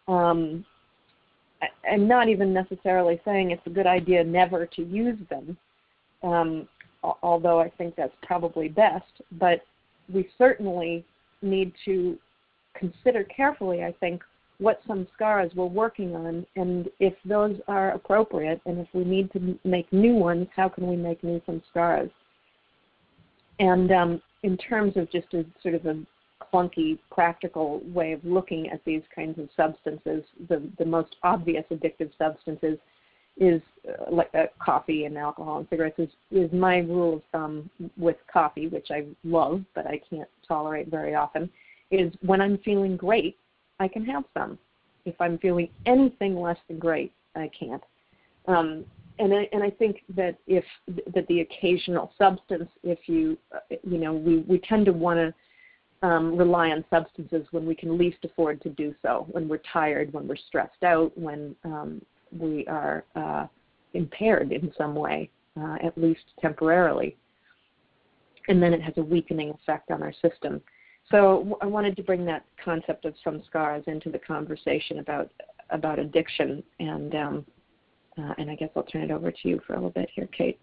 I'm not even necessarily saying it's a good idea never to use them, although I think that's probably best, but we certainly need to consider carefully, I think, what samskaras we're working on, and if those are appropriate, and if we need to make new ones, how can we make new samskaras? And in terms of just a sort of a clunky, practical way of looking at these kinds of substances, the most obvious addictive substances is like coffee and alcohol and cigarettes is my rule of thumb with coffee, which I love but I can't tolerate very often, is when I'm feeling great, I can have some. If I'm feeling anything less than great, I can't. And I think that the occasional substance, if we tend to want to rely on substances when we can least afford to do so, when we're tired, when we're stressed out, when we are impaired in some way, at least temporarily. And then it has a weakening effect on our system. So I wanted to bring that concept of samskaras into the conversation about addiction, and I guess I'll turn it over to you for a little bit here, Kate.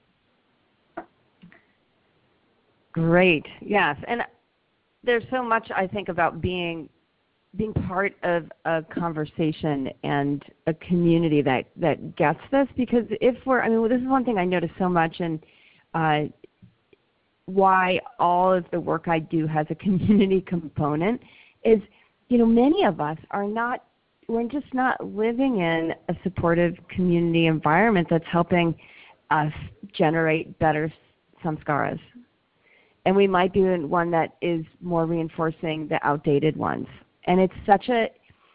Great. Yes, and there's so much, I think, about being part of a conversation and a community that gets this, because this is one thing I notice so much, and why all of the work I do has a community component is, many of us we're just not living in a supportive community environment that's helping us generate better samskaras. And we might be in one that is more reinforcing the outdated ones. And it's such an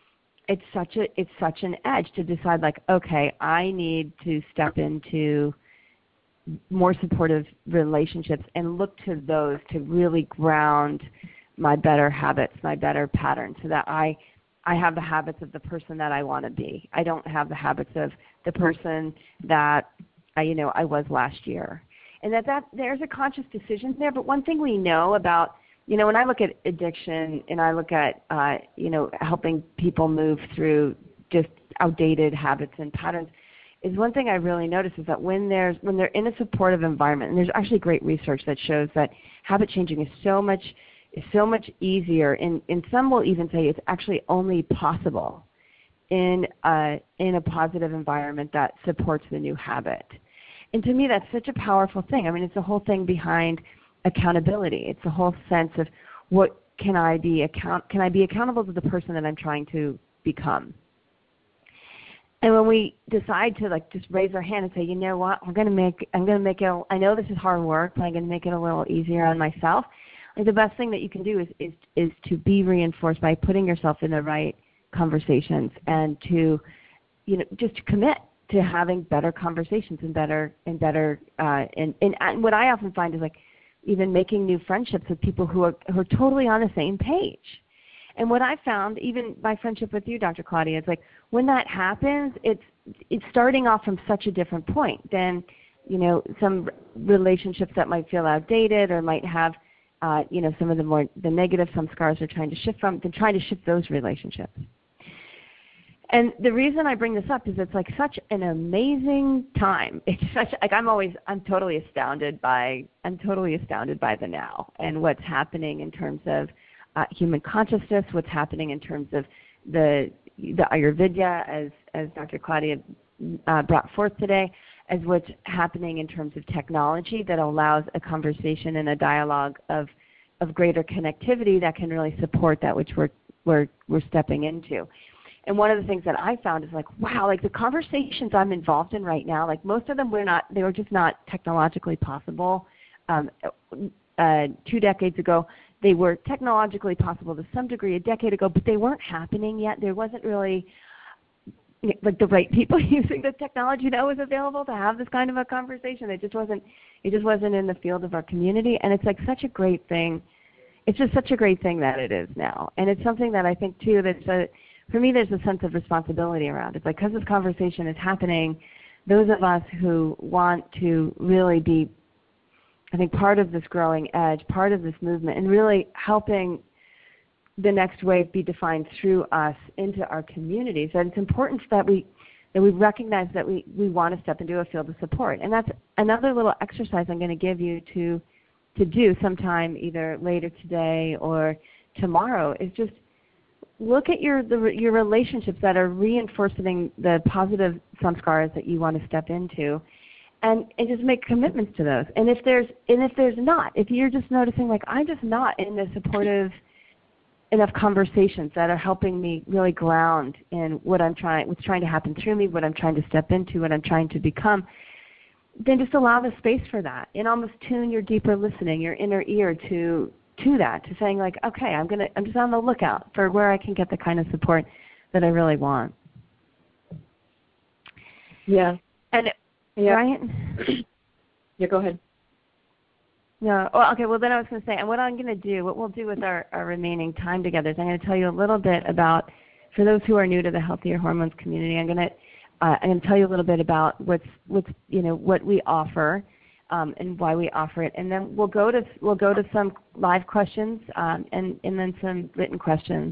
edge to decide, like, okay, I need to step into more supportive relationships and look to those to really ground my better habits, my better patterns, so that I I have the habits of the person that I want to be. I don't have the habits of the person that I was last year. And that there's a conscious decision there. But one thing we know about, when I look at addiction and I look at, helping people move through just outdated habits and patterns, is one thing I really notice is that when they're in a supportive environment, and there's actually great research that shows that habit changing is so much easier, and some will even say it's actually only possible in a positive environment that supports the new habit. And to me, that's such a powerful thing. I mean, it's the whole thing behind accountability. It's the whole sense of what can I be accountable to the person that I'm trying to become. And when we decide to just raise our hand and say, you know what, I'm going to make it. I know this is hard work, but I'm going to make it a little easier on myself. The best thing that you can do is to be reinforced by putting yourself in the right conversations, and to just commit to having better conversations and what I often find is even making new friendships with people who are totally on the same page. And what I found, even my friendship with you, Dr. Claudia, is when that happens, it's starting off from such a different point than some relationships that might feel outdated or might have some of the negative some scars are trying to shift from. They're trying to shift those relationships. And the reason I bring this up is it's such an amazing time. It's such I'm totally astounded by the now and what's happening in terms of human consciousness, what's happening in terms of the Ayurveda, as Dr. Claudia brought forth today, as what's happening in terms of technology that allows a conversation and a dialogue of greater connectivity that can really support that which we're stepping into. And one of the things that I found is wow, the conversations I'm involved in right now, most of them they were just not technologically possible. 2 decades ago, they were technologically possible to some degree a decade ago, but they weren't happening yet. There wasn't really the right people using the technology that was available to have this kind of a conversation. It just wasn't in the field of our community, and it's such a great thing. It's just such a great thing that it is now. And it's something that I think too for me, there's a sense of responsibility around it. Because this conversation is happening, those of us who want to really be, I think, part of this growing edge, part of this movement, and really helping the next wave be defined through us into our communities, that it's important that we recognize that we want to step into a field of support. And that's another little exercise I'm going to give you to do sometime either later today or tomorrow, is just look at your relationships that are reinforcing the positive samskaras that you want to step into, and just make commitments to those. And if you're just noticing I'm just not in the supportive enough conversations that are helping me really ground in what's trying to happen through me, what I'm trying to step into, what I'm trying to become, then just allow the space for that, and almost tune your deeper listening, your inner ear to that, to saying okay, I'm just on the lookout for where I can get the kind of support that I really want. Yeah. And yeah. Right? Yeah, go ahead. No. Well, okay. Well, then I was going to say, and what we'll do with our remaining time together is I'm going to tell you a little bit about, for those who are new to the Healthier Hormones community, I'm going to tell you a little bit about what we offer. And why we offer it, and then we'll go to some live questions and then some written questions.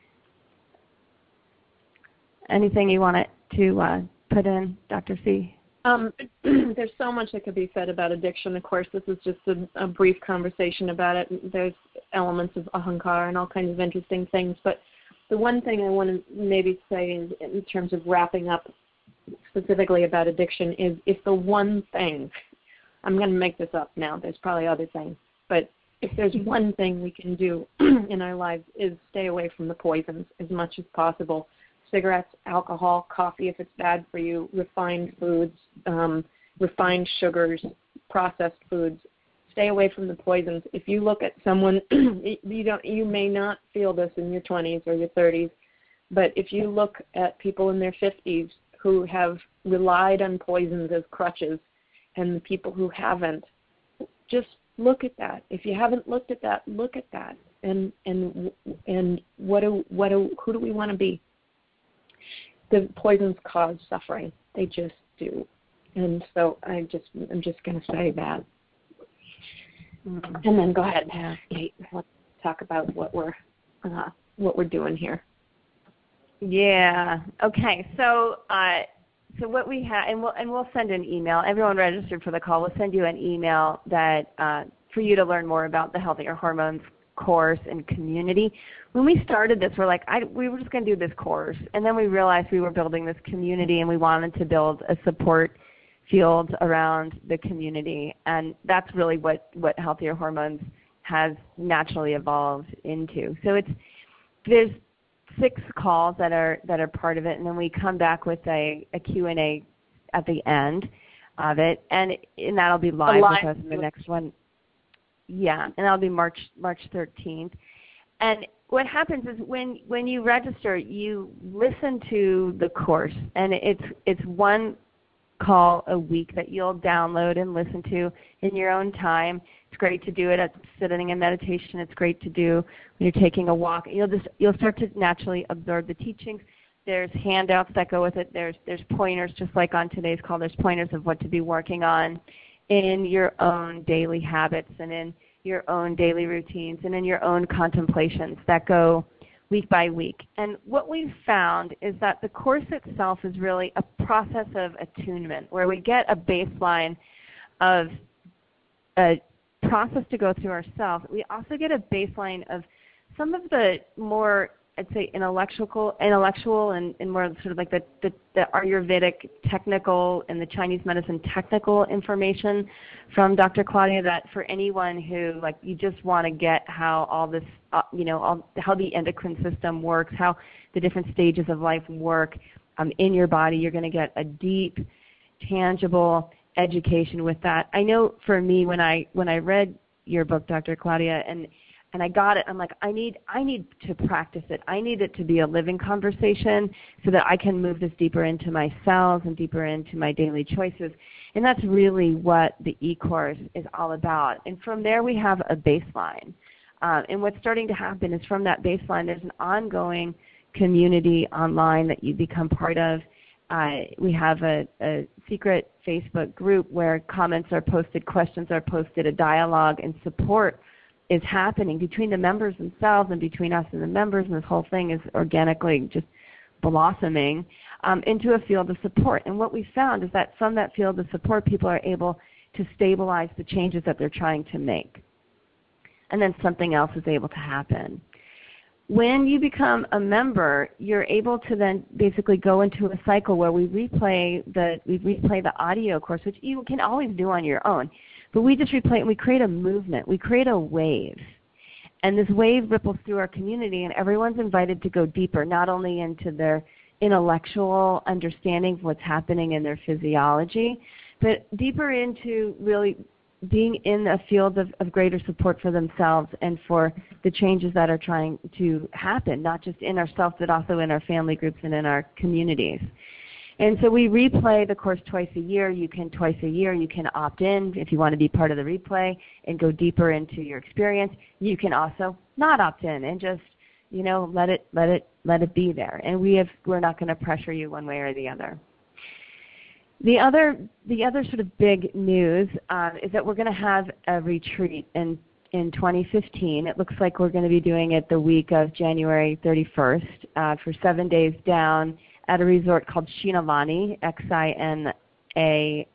Anything you want to put in, Dr. C? There's so much that could be said about addiction. Of course, this is just a brief conversation about it. There's elements of ahankara and all kinds of interesting things. But the one thing I want to maybe say in terms of wrapping up specifically about addiction is, if the one thing, I'm going to make this up now, there's probably other things, but if there's one thing we can do in our lives is stay away from the poisons as much as possible. Cigarettes, alcohol, coffee if it's bad for you, refined foods, refined sugars, processed foods. Stay away from the poisons. If you look at someone, you may not feel this in your 20s or your 30s, but if you look at people in their 50s who have relied on poisons as crutches, and the people who haven't, just look at that. If you haven't looked at that, look at that. and who do we want to be? The poisons cause suffering. They just do. And so I'm just going to say that. And then go ahead, Kate. Let's talk about what we're doing here. Yeah. Okay. So what we have, and we'll send an email. Everyone registered for the call. We'll send you an email that for you to learn more about the Healthier Hormones course and community. When we started this, we're like, we were just going to do this course, and then we realized we were building this community, and we wanted to build a support field around the community, and that's really what Healthier Hormones has naturally evolved into. So there's 6 calls that are part of it, and then we come back with a Q&A at the end of it, and that'll be live with us in the next one. Yeah, and that'll be March 13th. And what happens is when you register, you listen to the course, and it's one call a week that you'll download and listen to in your own time. It's great to do it at sitting in meditation. It's great to do when you're taking a walk. You'll start to naturally absorb the teachings. There's handouts that go with it. There's pointers, just like on today's call. There's pointers of what to be working on in your own daily habits and in your own daily routines and in your own contemplations that go week by week. And what we've found is that the course itself is really a process of attunement, where we get a baseline of a process to go through ourselves. We also get a baseline of some of the more, I'd say, intellectual and more sort of like the Ayurvedic technical and the Chinese medicine technical information from Dr. Claudia, that for anyone who, like, you just want to get how all this, how the endocrine system works, how the different stages of life work in your body, you're going to get a deep, tangible education with that. I know for me, when I read your book, Dr. Claudia, and I got it, I'm like, I need to practice it. I need it to be a living conversation so that I can move this deeper into my cells and deeper into my daily choices. And that's really what the e-course is all about. And from there we have a baseline. And what's starting to happen is from that baseline there's an ongoing community online that you become part of. We have a secret Facebook group where comments are posted, questions are posted, a dialogue and support is happening between the members themselves and between us and the members, and this whole thing is organically just blossoming into a field of support. And what we found is that from that field of support, people are able to stabilize the changes that they're trying to make. And then something else is able to happen. When you become a member, you're able to then basically go into a cycle where we replay the audio course, which you can always do on your own. But we just replay it and we create a movement. We create a wave. And this wave ripples through our community, and everyone's invited to go deeper, not only into their intellectual understanding of what's happening in their physiology, but deeper into really being in a field of greater support for themselves and for the changes that are trying to happen, not just in ourselves, but also in our family groups and in our communities. And so we replay the course twice a year. You can opt in if you want to be part of the replay and go deeper into your experience. You can also not opt in and just, let it be there. And we're not going to pressure you one way or the other. The other sort of big news is that we're going to have a retreat in 2015. It looks like we're going to be doing it the week of January 31st for 7 days down at a resort called Xinalani, Xinalani,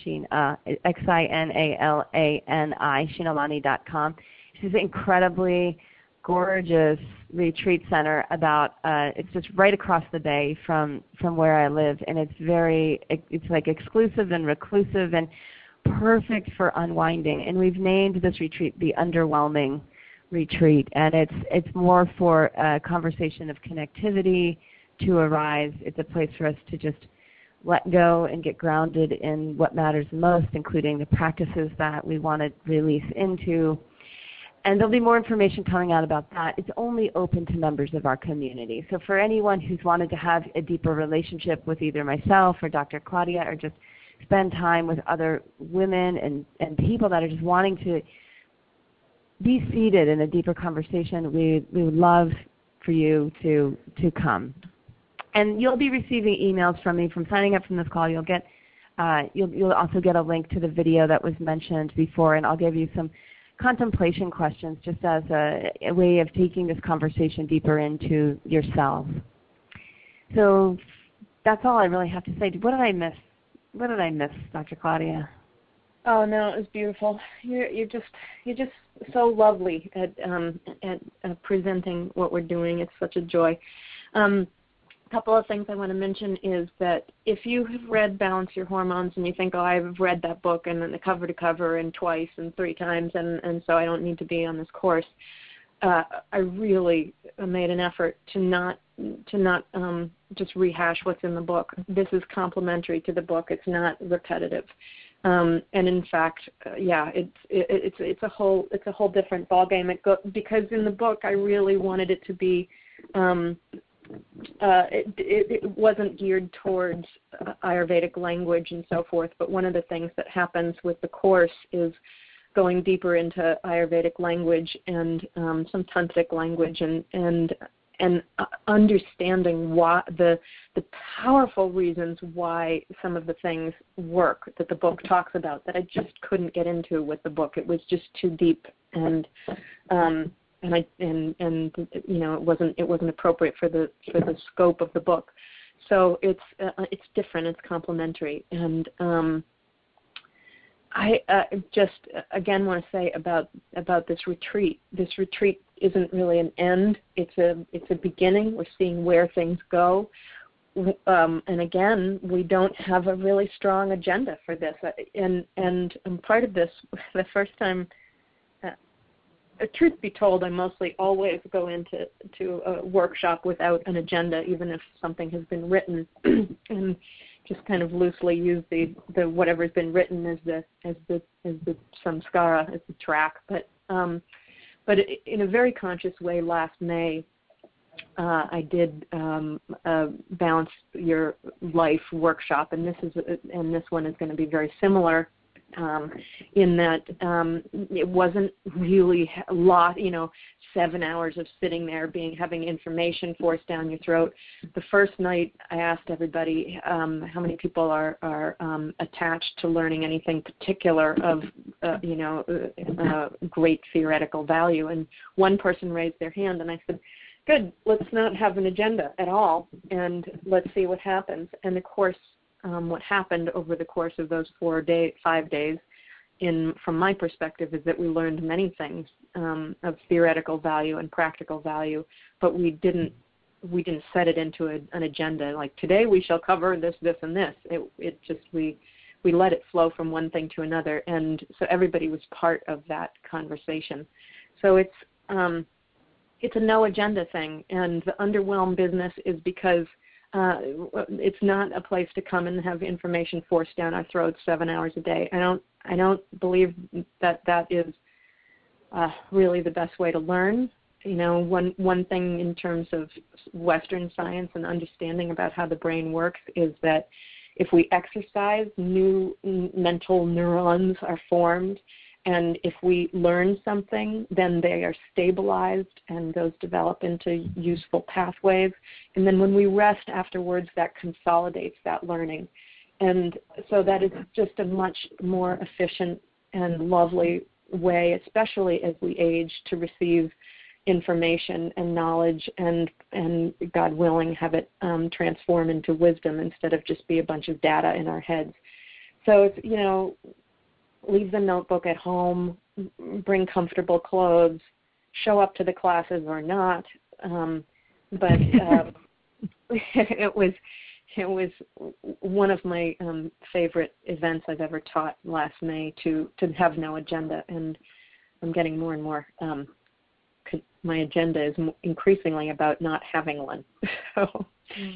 Xinalani.com. This is an incredibly gorgeous retreat center it's just right across the bay from where I live, and it's like exclusive and reclusive and perfect for unwinding. And we've named this retreat the Underwhelming Retreat, and it's more for a conversation of connectivity to arise. It's a place for us to just let go and get grounded in what matters most, including the practices that we want to release into. And there'll be more information coming out about that. It's only open to members of our community. So for anyone who's wanted to have a deeper relationship with either myself or Dr. Claudia, or just spend time with other women and people that are just wanting to be seated in a deeper conversation, we would love for you to come. And you'll be receiving emails from me from signing up from this call. You'll get you'll also get a link to the video that was mentioned before, and I'll give you some contemplation questions just as a way of taking this conversation deeper into yourself. So that's all I really have to say. What did I miss? What did I miss, Dr. Claudia? Oh no, it was beautiful. You're just so lovely at presenting what we're doing. It's such a joy. A couple of things I want to mention is that if you have read Balance Your Hormones and you think, oh, I've read that book and then the cover to cover and twice and 3 times, and so I don't need to be on this course, I really made an effort to not just rehash what's in the book. This is complementary to the book. It's not repetitive. And in fact, it's a whole different ballgame. Because in the book, I really wanted it to be. It wasn't geared towards Ayurvedic language and so forth. But one of the things that happens with the course is going deeper into Ayurvedic language and some tantric language and understanding why the powerful reasons why some of the things work that the book talks about that I just couldn't get into with the book. It was just too deep and it wasn't appropriate for the scope of the book. So it's different. It's complementary. And I just again want to say about this retreat. This retreat isn't really an end. It's a beginning. We're seeing where things go. And again, we don't have a really strong agenda for this. And part of this, the first time. Truth be told, I mostly always go into a workshop without an agenda, even if something has been written, and just kind of loosely use the whatever's been written as the samskara, as the track. But in a very conscious way, last May, I did a Balance Your Life workshop, and this one is going to be very similar. In that it wasn't really a lot, 7 hours of sitting there having information forced down your throat. The first night I asked everybody how many people are attached to learning anything particular of great theoretical value, and one person raised their hand, and I said, good, let's not have an agenda at all, and let's see what happens. And of course, what happened over the course of those 5 days, from my perspective, is that we learned many things of theoretical value and practical value, but we didn't set it into an agenda like today we shall cover this, this, and this. It just we let it flow from one thing to another, and so everybody was part of that conversation. So it's a no agenda thing, and the underwhelm business is because. It's not a place to come and have information forced down our throats 7 hours a day. I don't believe that is really the best way to learn. One thing in terms of Western science and understanding about how the brain works is that if we exercise, new mental neurons are formed. And if we learn something, then they are stabilized and those develop into useful pathways. And then when we rest afterwards, that consolidates that learning. And so that is just a much more efficient and lovely way, especially as we age, to receive information and knowledge and God willing, have it transform into wisdom instead of just be a bunch of data in our heads. So it's, leave the notebook at home, bring comfortable clothes, show up to the classes or not. But it was one of my favorite events I've ever taught last May to have no agenda, and I'm getting more and more. My agenda is increasingly about not having one. So.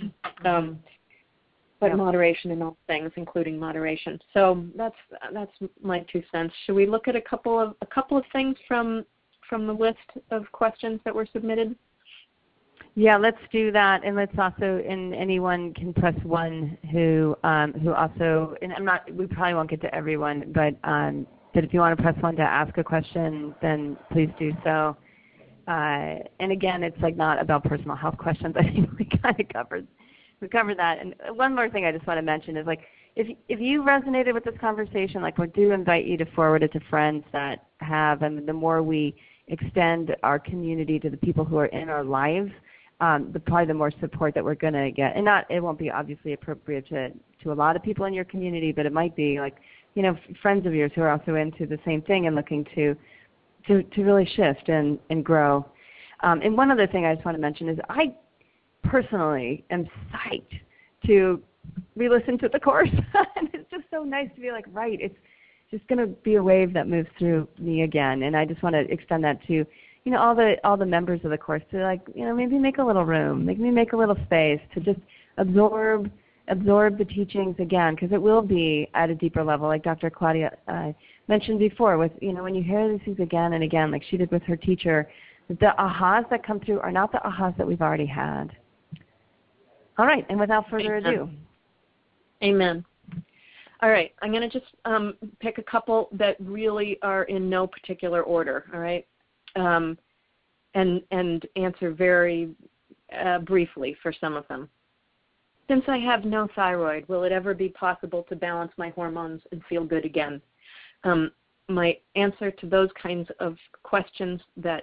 But moderation in all things, including moderation. So that's my 2 cents. Should we look at a couple of things from the list of questions that were submitted? Yeah, let's do that, and let's also, and anyone can press 1 who also, and we probably won't get to everyone, but but if you want to press 1 to ask a question, then please do so. And again, it's like not about personal health questions. I think we covered that. And one more thing I just want to mention is like if you resonated with this conversation, like we do invite you to forward it to friends that have, and the more we extend our community to the people who are in our lives, probably the more support that we're going to get. And it won't be obviously appropriate to a lot of people in your community, but it might be like, friends of yours who are also into the same thing and looking to really shift and grow. And one other thing I just want to mention is I personally am psyched to re-listen to the course. And it's just so nice to be like, right, it's just going to be a wave that moves through me again. And I just want to extend that to, all the members of the course to like, maybe make a little room, maybe make a little space to just absorb the teachings again, because it will be at a deeper level, like Dr. Claudia mentioned before, with, when you hear these things again and again, like she did with her teacher, the ahas that come through are not the ahas that we've already had. All right, and without further ado. Amen. All right, I'm going to just pick a couple that really are in no particular order, all right, and answer very briefly for some of them. Since I have no thyroid, will it ever be possible to balance my hormones and feel good again? My answer to those kinds of questions that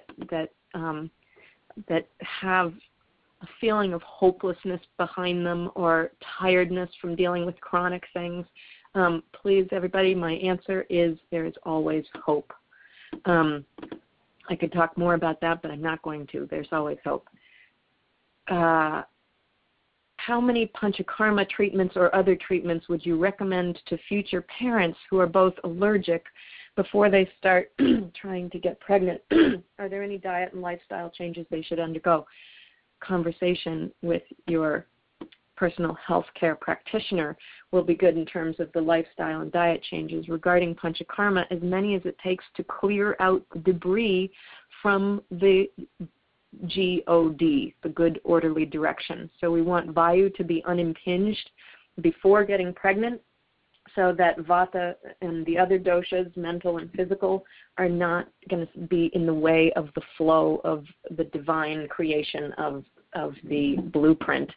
have a feeling of hopelessness behind them or tiredness from dealing with chronic things, please, everybody, my answer is there is always hope. I could talk more about that, but I'm not going to. There's always hope. How many panchakarma treatments or other treatments would you recommend to future parents who are both allergic before they start trying to get pregnant? Are there any diet and lifestyle changes they should undergo? Conversation with your personal health care practitioner will be good in terms of the lifestyle and diet changes. Regarding panchakarma, as many as it takes to clear out debris from the GOD, the good orderly direction. So we want Vayu to be unimpinged before getting pregnant so that Vata and the other doshas, mental and physical, are not going to be in the way of the flow of the divine creation of the blueprint.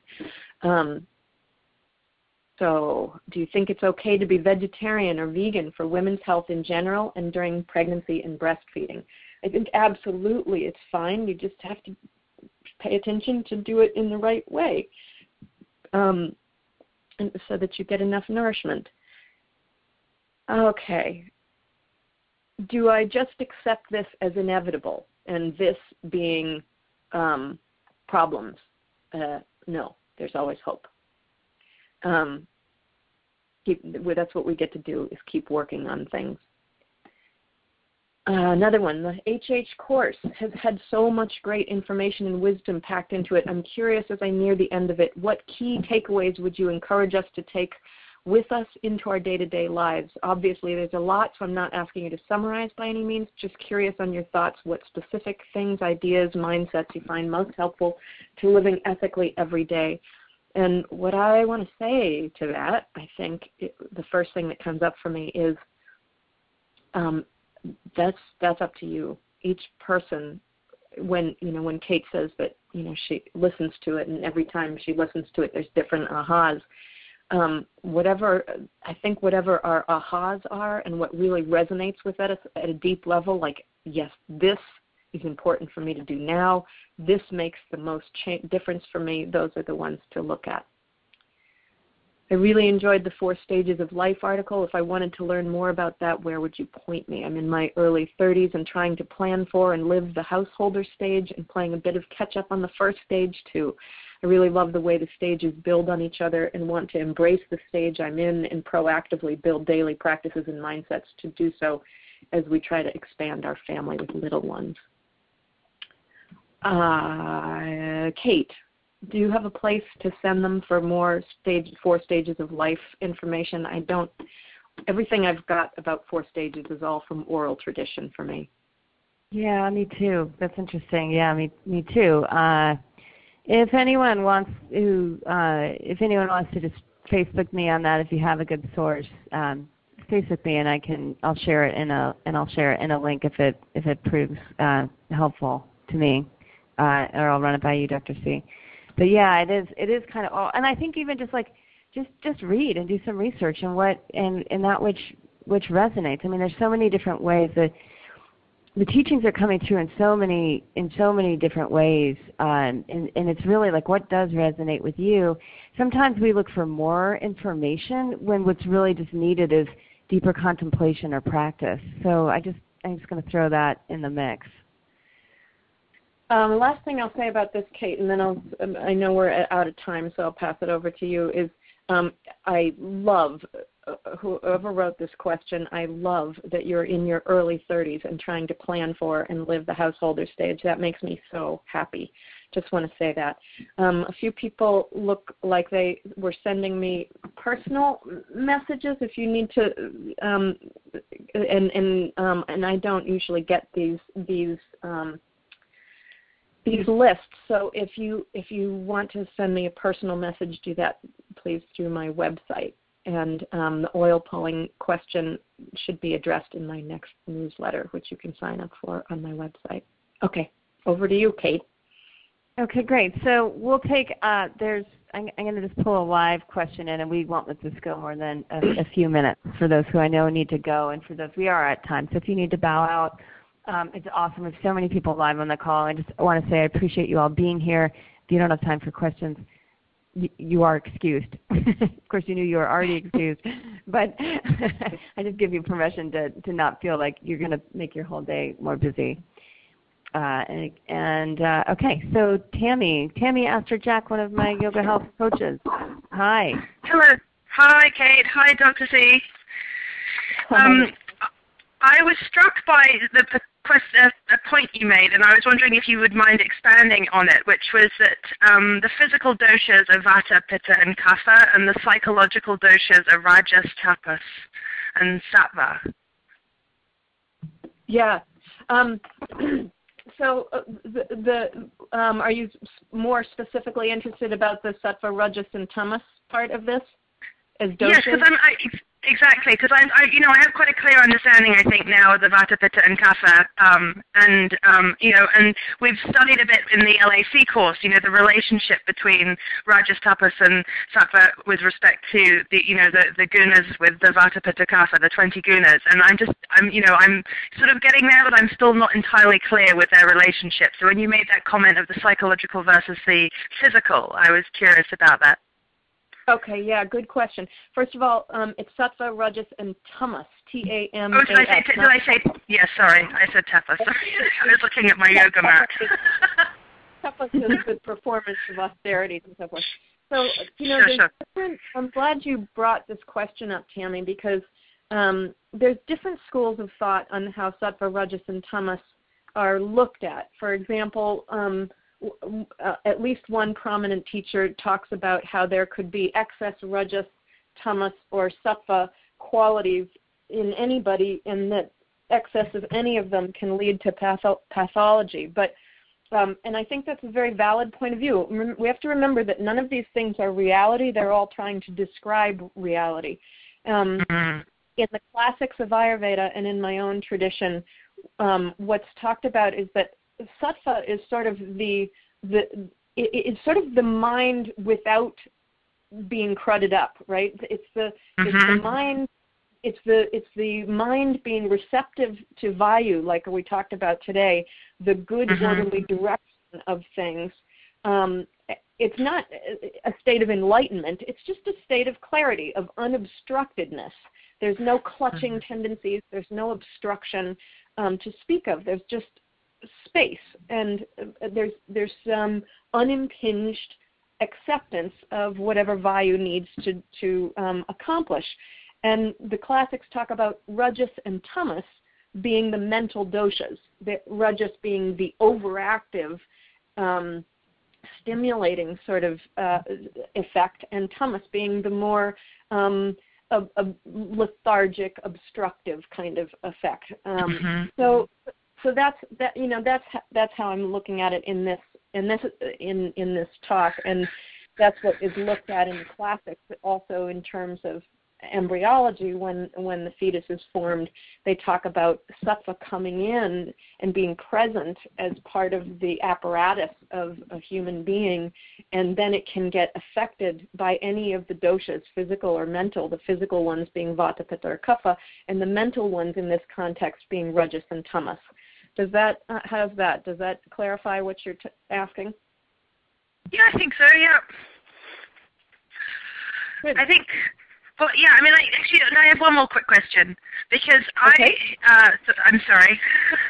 So do you think it's okay to be vegetarian or vegan for women's health in general and during pregnancy and breastfeeding? I think absolutely it's fine. You just have to pay attention to do it in the right way and so that you get enough nourishment. Okay. Do I just accept this as inevitable and this being problems? No, there's always hope. That's what we get to do, is keep working on things. Another one, the HH course has had so much great information and wisdom packed into it. I'm curious, as I near the end of it, what key takeaways would you encourage us to take with us into our day-to-day lives? Obviously, there's a lot, so I'm not asking you to summarize by any means. Just curious on your thoughts, what specific things, ideas, mindsets you find most helpful to living ethically every day. And what I want to say to that, I think the first thing that comes up for me is that's up to you. Each person, when Kate says that she listens to it, and every time she listens to it, there's different ahas. Whatever our ahas are, and what really resonates with us at a deep level, like, yes, this is important for me to do now. This makes the most difference for me. Those are the ones to look at. I really enjoyed the 4 Stages of Life article. If I wanted to learn more about that, where would you point me? I'm in my early 30s and trying to plan for and live the householder stage and playing a bit of catch-up on the first stage, too. I really love the way the stages build on each other and want to embrace the stage I'm in and proactively build daily practices and mindsets to do so as we try to expand our family with little ones. Kate, do you have a place to send them for more 4 Stages of Life information? I don't. Everything I've got about 4 stages is all from oral tradition for me. Yeah, me too. That's interesting. Yeah, me too. If anyone wants to just Facebook me on that, if you have a good source, space with me, and I'll share it in a link if it proves helpful to me, or I'll run it by you, Dr. C. But yeah, it is kind of all, and I think even just read and do some research and that which resonates. I mean, there's so many different ways that the teachings are coming through in so many different ways, and it's really like what does resonate with you. Sometimes we look for more information when what's really just needed is deeper contemplation or practice. So I'm just going to throw that in the mix. Last thing I'll say about this, Kate, and then I know we're out of time, so I'll pass it over to you, is I love, whoever wrote this question, I love that you're in your early 30s and trying to plan for and live the householder stage. That makes me so happy. Just want to say that. A few people look like they were sending me personal messages. If you need to, and I don't usually get these lists. So if you want to send me a personal message, do that please through my website. And the oil pulling question should be addressed in my next newsletter, which you can sign up for on my website. Okay, over to you, Kate. Okay, great. So we'll take, I'm going to just pull a live question in, and we won't let this go more than a few minutes for those who I know need to go, and for those we are at time. So if you need to bow out, it's awesome. We have so many people live on the call. I just want to say I appreciate you all being here. If you don't have time for questions, you are excused. Of course, you knew you were already excused, but I just give you permission to not feel like you're going to make your whole day more busy. Okay, so Tammy Astor Jack, one of my yoga health coaches. Hi. Hello. Hi, Kate. Hi, Dr. C. I was struck by a point you made, and I was wondering if you would mind expanding on it, which was that the physical doshas are Vata, Pitta, and Kapha, and the psychological doshas are Rajas, Tapas, and Sattva. Yeah. So are you more specifically interested about the Sattva, Rajas, and Tamas part of this as doshas? Yes, because exactly, because I have quite a clear understanding, I think, now of the Vata, Pitta, and Kapha, and we've studied a bit in the LAC course, the relationship between Rajas, Tapas, and Sattva with respect to the gunas with the Vata, Pitta, Kapha, the 20 gunas, and I'm sort of getting there, but I'm still not entirely clear with their relationship. So when you made that comment of the psychological versus the physical, I was curious about that. Okay, yeah, good question. First of all, it's Sattva, Rajas, and Tamas, T-A-M-A-S. Oh, did I say, yes, sorry, I said Tapas. Sorry. I was looking at my yoga mat. Tapas is good performance of austerities and so forth. So, sure. I'm glad you brought this question up, Tammy, because there's different schools of thought on how Sattva, Rajas, and Tamas are looked at. For example, at least one prominent teacher talks about how there could be excess Rajas, Tamas, or Sattva qualities in anybody, and that excess of any of them can lead to pathology. But and I think that's a very valid point of view. We have to remember that none of these things are reality. They're all trying to describe reality. In the classics of Ayurveda and in my own tradition, what's talked about is that Sattva is sort of it's sort of the mind without being crudded up, right? It's the mind. It's the mind being receptive to Vayu, like we talked about today, the good orderly direction of things. It's not a state of enlightenment. It's just a state of clarity, of unobstructedness. There's no clutching tendencies. There's no obstruction to speak of. There's just space, and there's some unimpinged acceptance of whatever Vayu needs to accomplish. And the classics talk about Rajas and Tamas being the mental doshas, the Rajas being the overactive, stimulating sort of effect, and Tamas being the more a lethargic, obstructive kind of effect. So that's how I'm looking at it in this talk, and that's what is looked at in the classics, but also in terms of embryology, when the fetus is formed, they talk about sattva coming in and being present as part of the apparatus of a human being, and then it can get affected by any of the doshas, physical or mental, the physical ones being vata, pitta, or kapha, and the mental ones in this context being rajas and tamas. Does that does that clarify what you're asking? Yeah, I think so. Yeah. Good. I think. Well, yeah. I mean, actually, no, I have one more quick question because Okay. I'm sorry.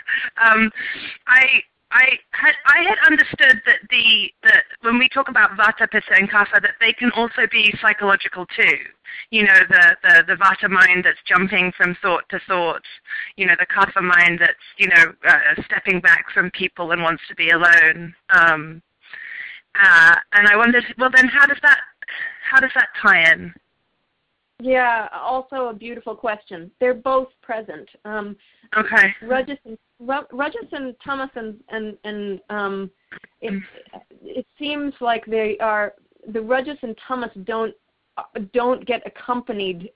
I had understood that when we talk about vata, pitta, and kapha, that they can also be psychological too. You know, the vata mind that's jumping from thought to thought. You know, the kapha mind that's stepping back from people and wants to be alone. And I wondered, well, then how does that tie in? Yeah, also a beautiful question. They're both present. Okay. Rajas and tamas, and it seems like they are, the rajas and tamas don't get accompanied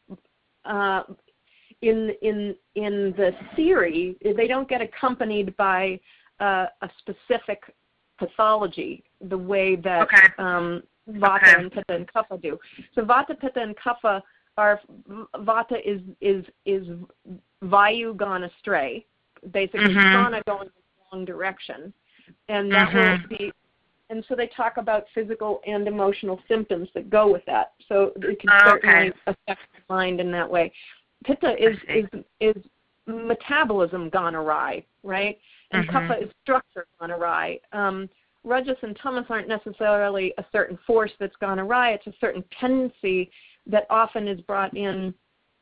in the theory. They don't get accompanied by a specific pathology the way that vata and pitta and kapha do. So vata, pitta, and kapha are, vata is vayu gone astray, basically prana going in the wrong direction, and that will be. And so they talk about physical and emotional symptoms that go with that. So it can certainly affect the mind in that way. Pitta is metabolism gone awry, right? And kapha is structure gone awry. Rajas and tamas aren't necessarily a certain force that's gone awry. It's a certain tendency that often is brought in.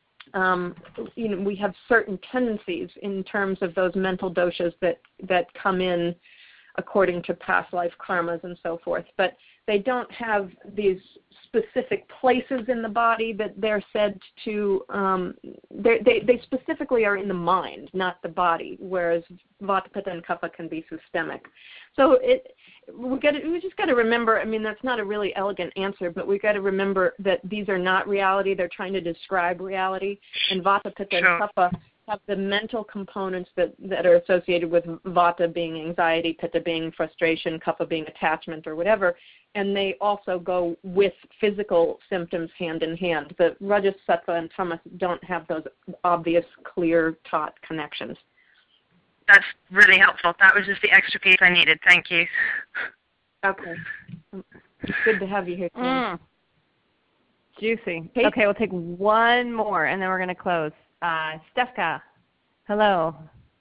We have certain tendencies in terms of those mental doshas that come in according to past life karmas and so forth. But they don't have these specific places in the body that they're said to, they specifically are in the mind, not the body, whereas vata, pitta, and kapha can be systemic. So we just got to remember, I mean, that's not a really elegant answer, but we got to remember that these are not reality. They're trying to describe reality. And vata, pitta, and kapha have the mental components that are associated with vata being anxiety, pitta being frustration, kapha being attachment or whatever, and they also go with physical symptoms hand in hand. The rajas, sattva, and tamas don't have those obvious, clear, taught connections. That's really helpful. That was just the extra piece I needed. Thank you. Okay. It's good to have you here, Tim. Juicy. Okay, we'll take one more, and then we're going to close. Stefka, hello.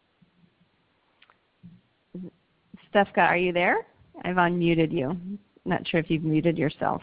Stefka, are you there? I've unmuted you. Not sure if you've muted yourself.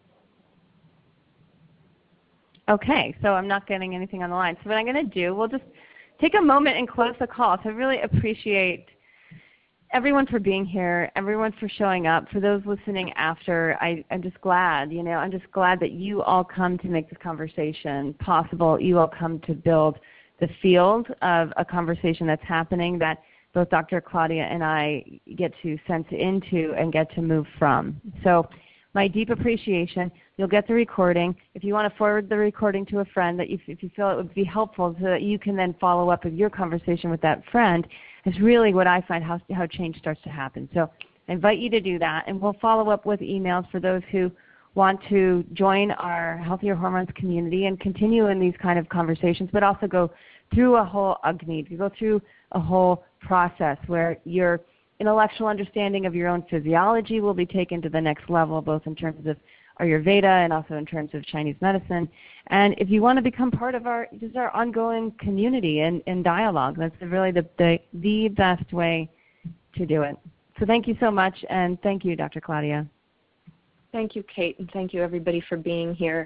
Okay, so I'm not getting anything on the line. So what I'm going to do, we'll just take a moment and close the call. So I really appreciate everyone for being here, everyone for showing up. For those listening after, I'm just glad, I'm just glad that you all come to make this conversation possible. You all come to build the field of a conversation that's happening that both Dr. Claudia and I get to sense into and get to move from. So my deep appreciation. You'll get the recording. If you want to forward the recording to a friend, if you feel it would be helpful so that you can then follow up with your conversation with that friend, is really what I find how change starts to happen. So I invite you to do that, and we'll follow up with emails for those who want to join our Healthier Hormones community and continue in these kind of conversations, but also go through a whole Agni, go through a whole process where your intellectual understanding of your own physiology will be taken to the next level, both in terms of Ayurveda and also in terms of Chinese medicine. And if you want to become part of our ongoing community and dialogue, that's really the best way to do it. So thank you so much, and thank you, Dr. Claudia. Thank you, Kate, and thank you, everybody, for being here.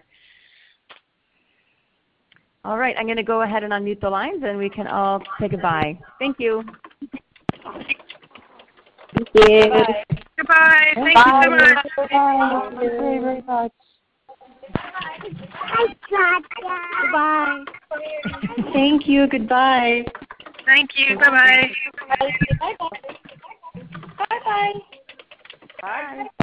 All right, I'm going to go ahead and unmute the lines, and we can all say goodbye. Thank you. Thank you. Bye. Goodbye. Thank you so much. Bye. Thank you very, very much. Goodbye. Thank you. Goodbye. Thank you. Bye-bye. Bye-bye. Bye-bye. Bye.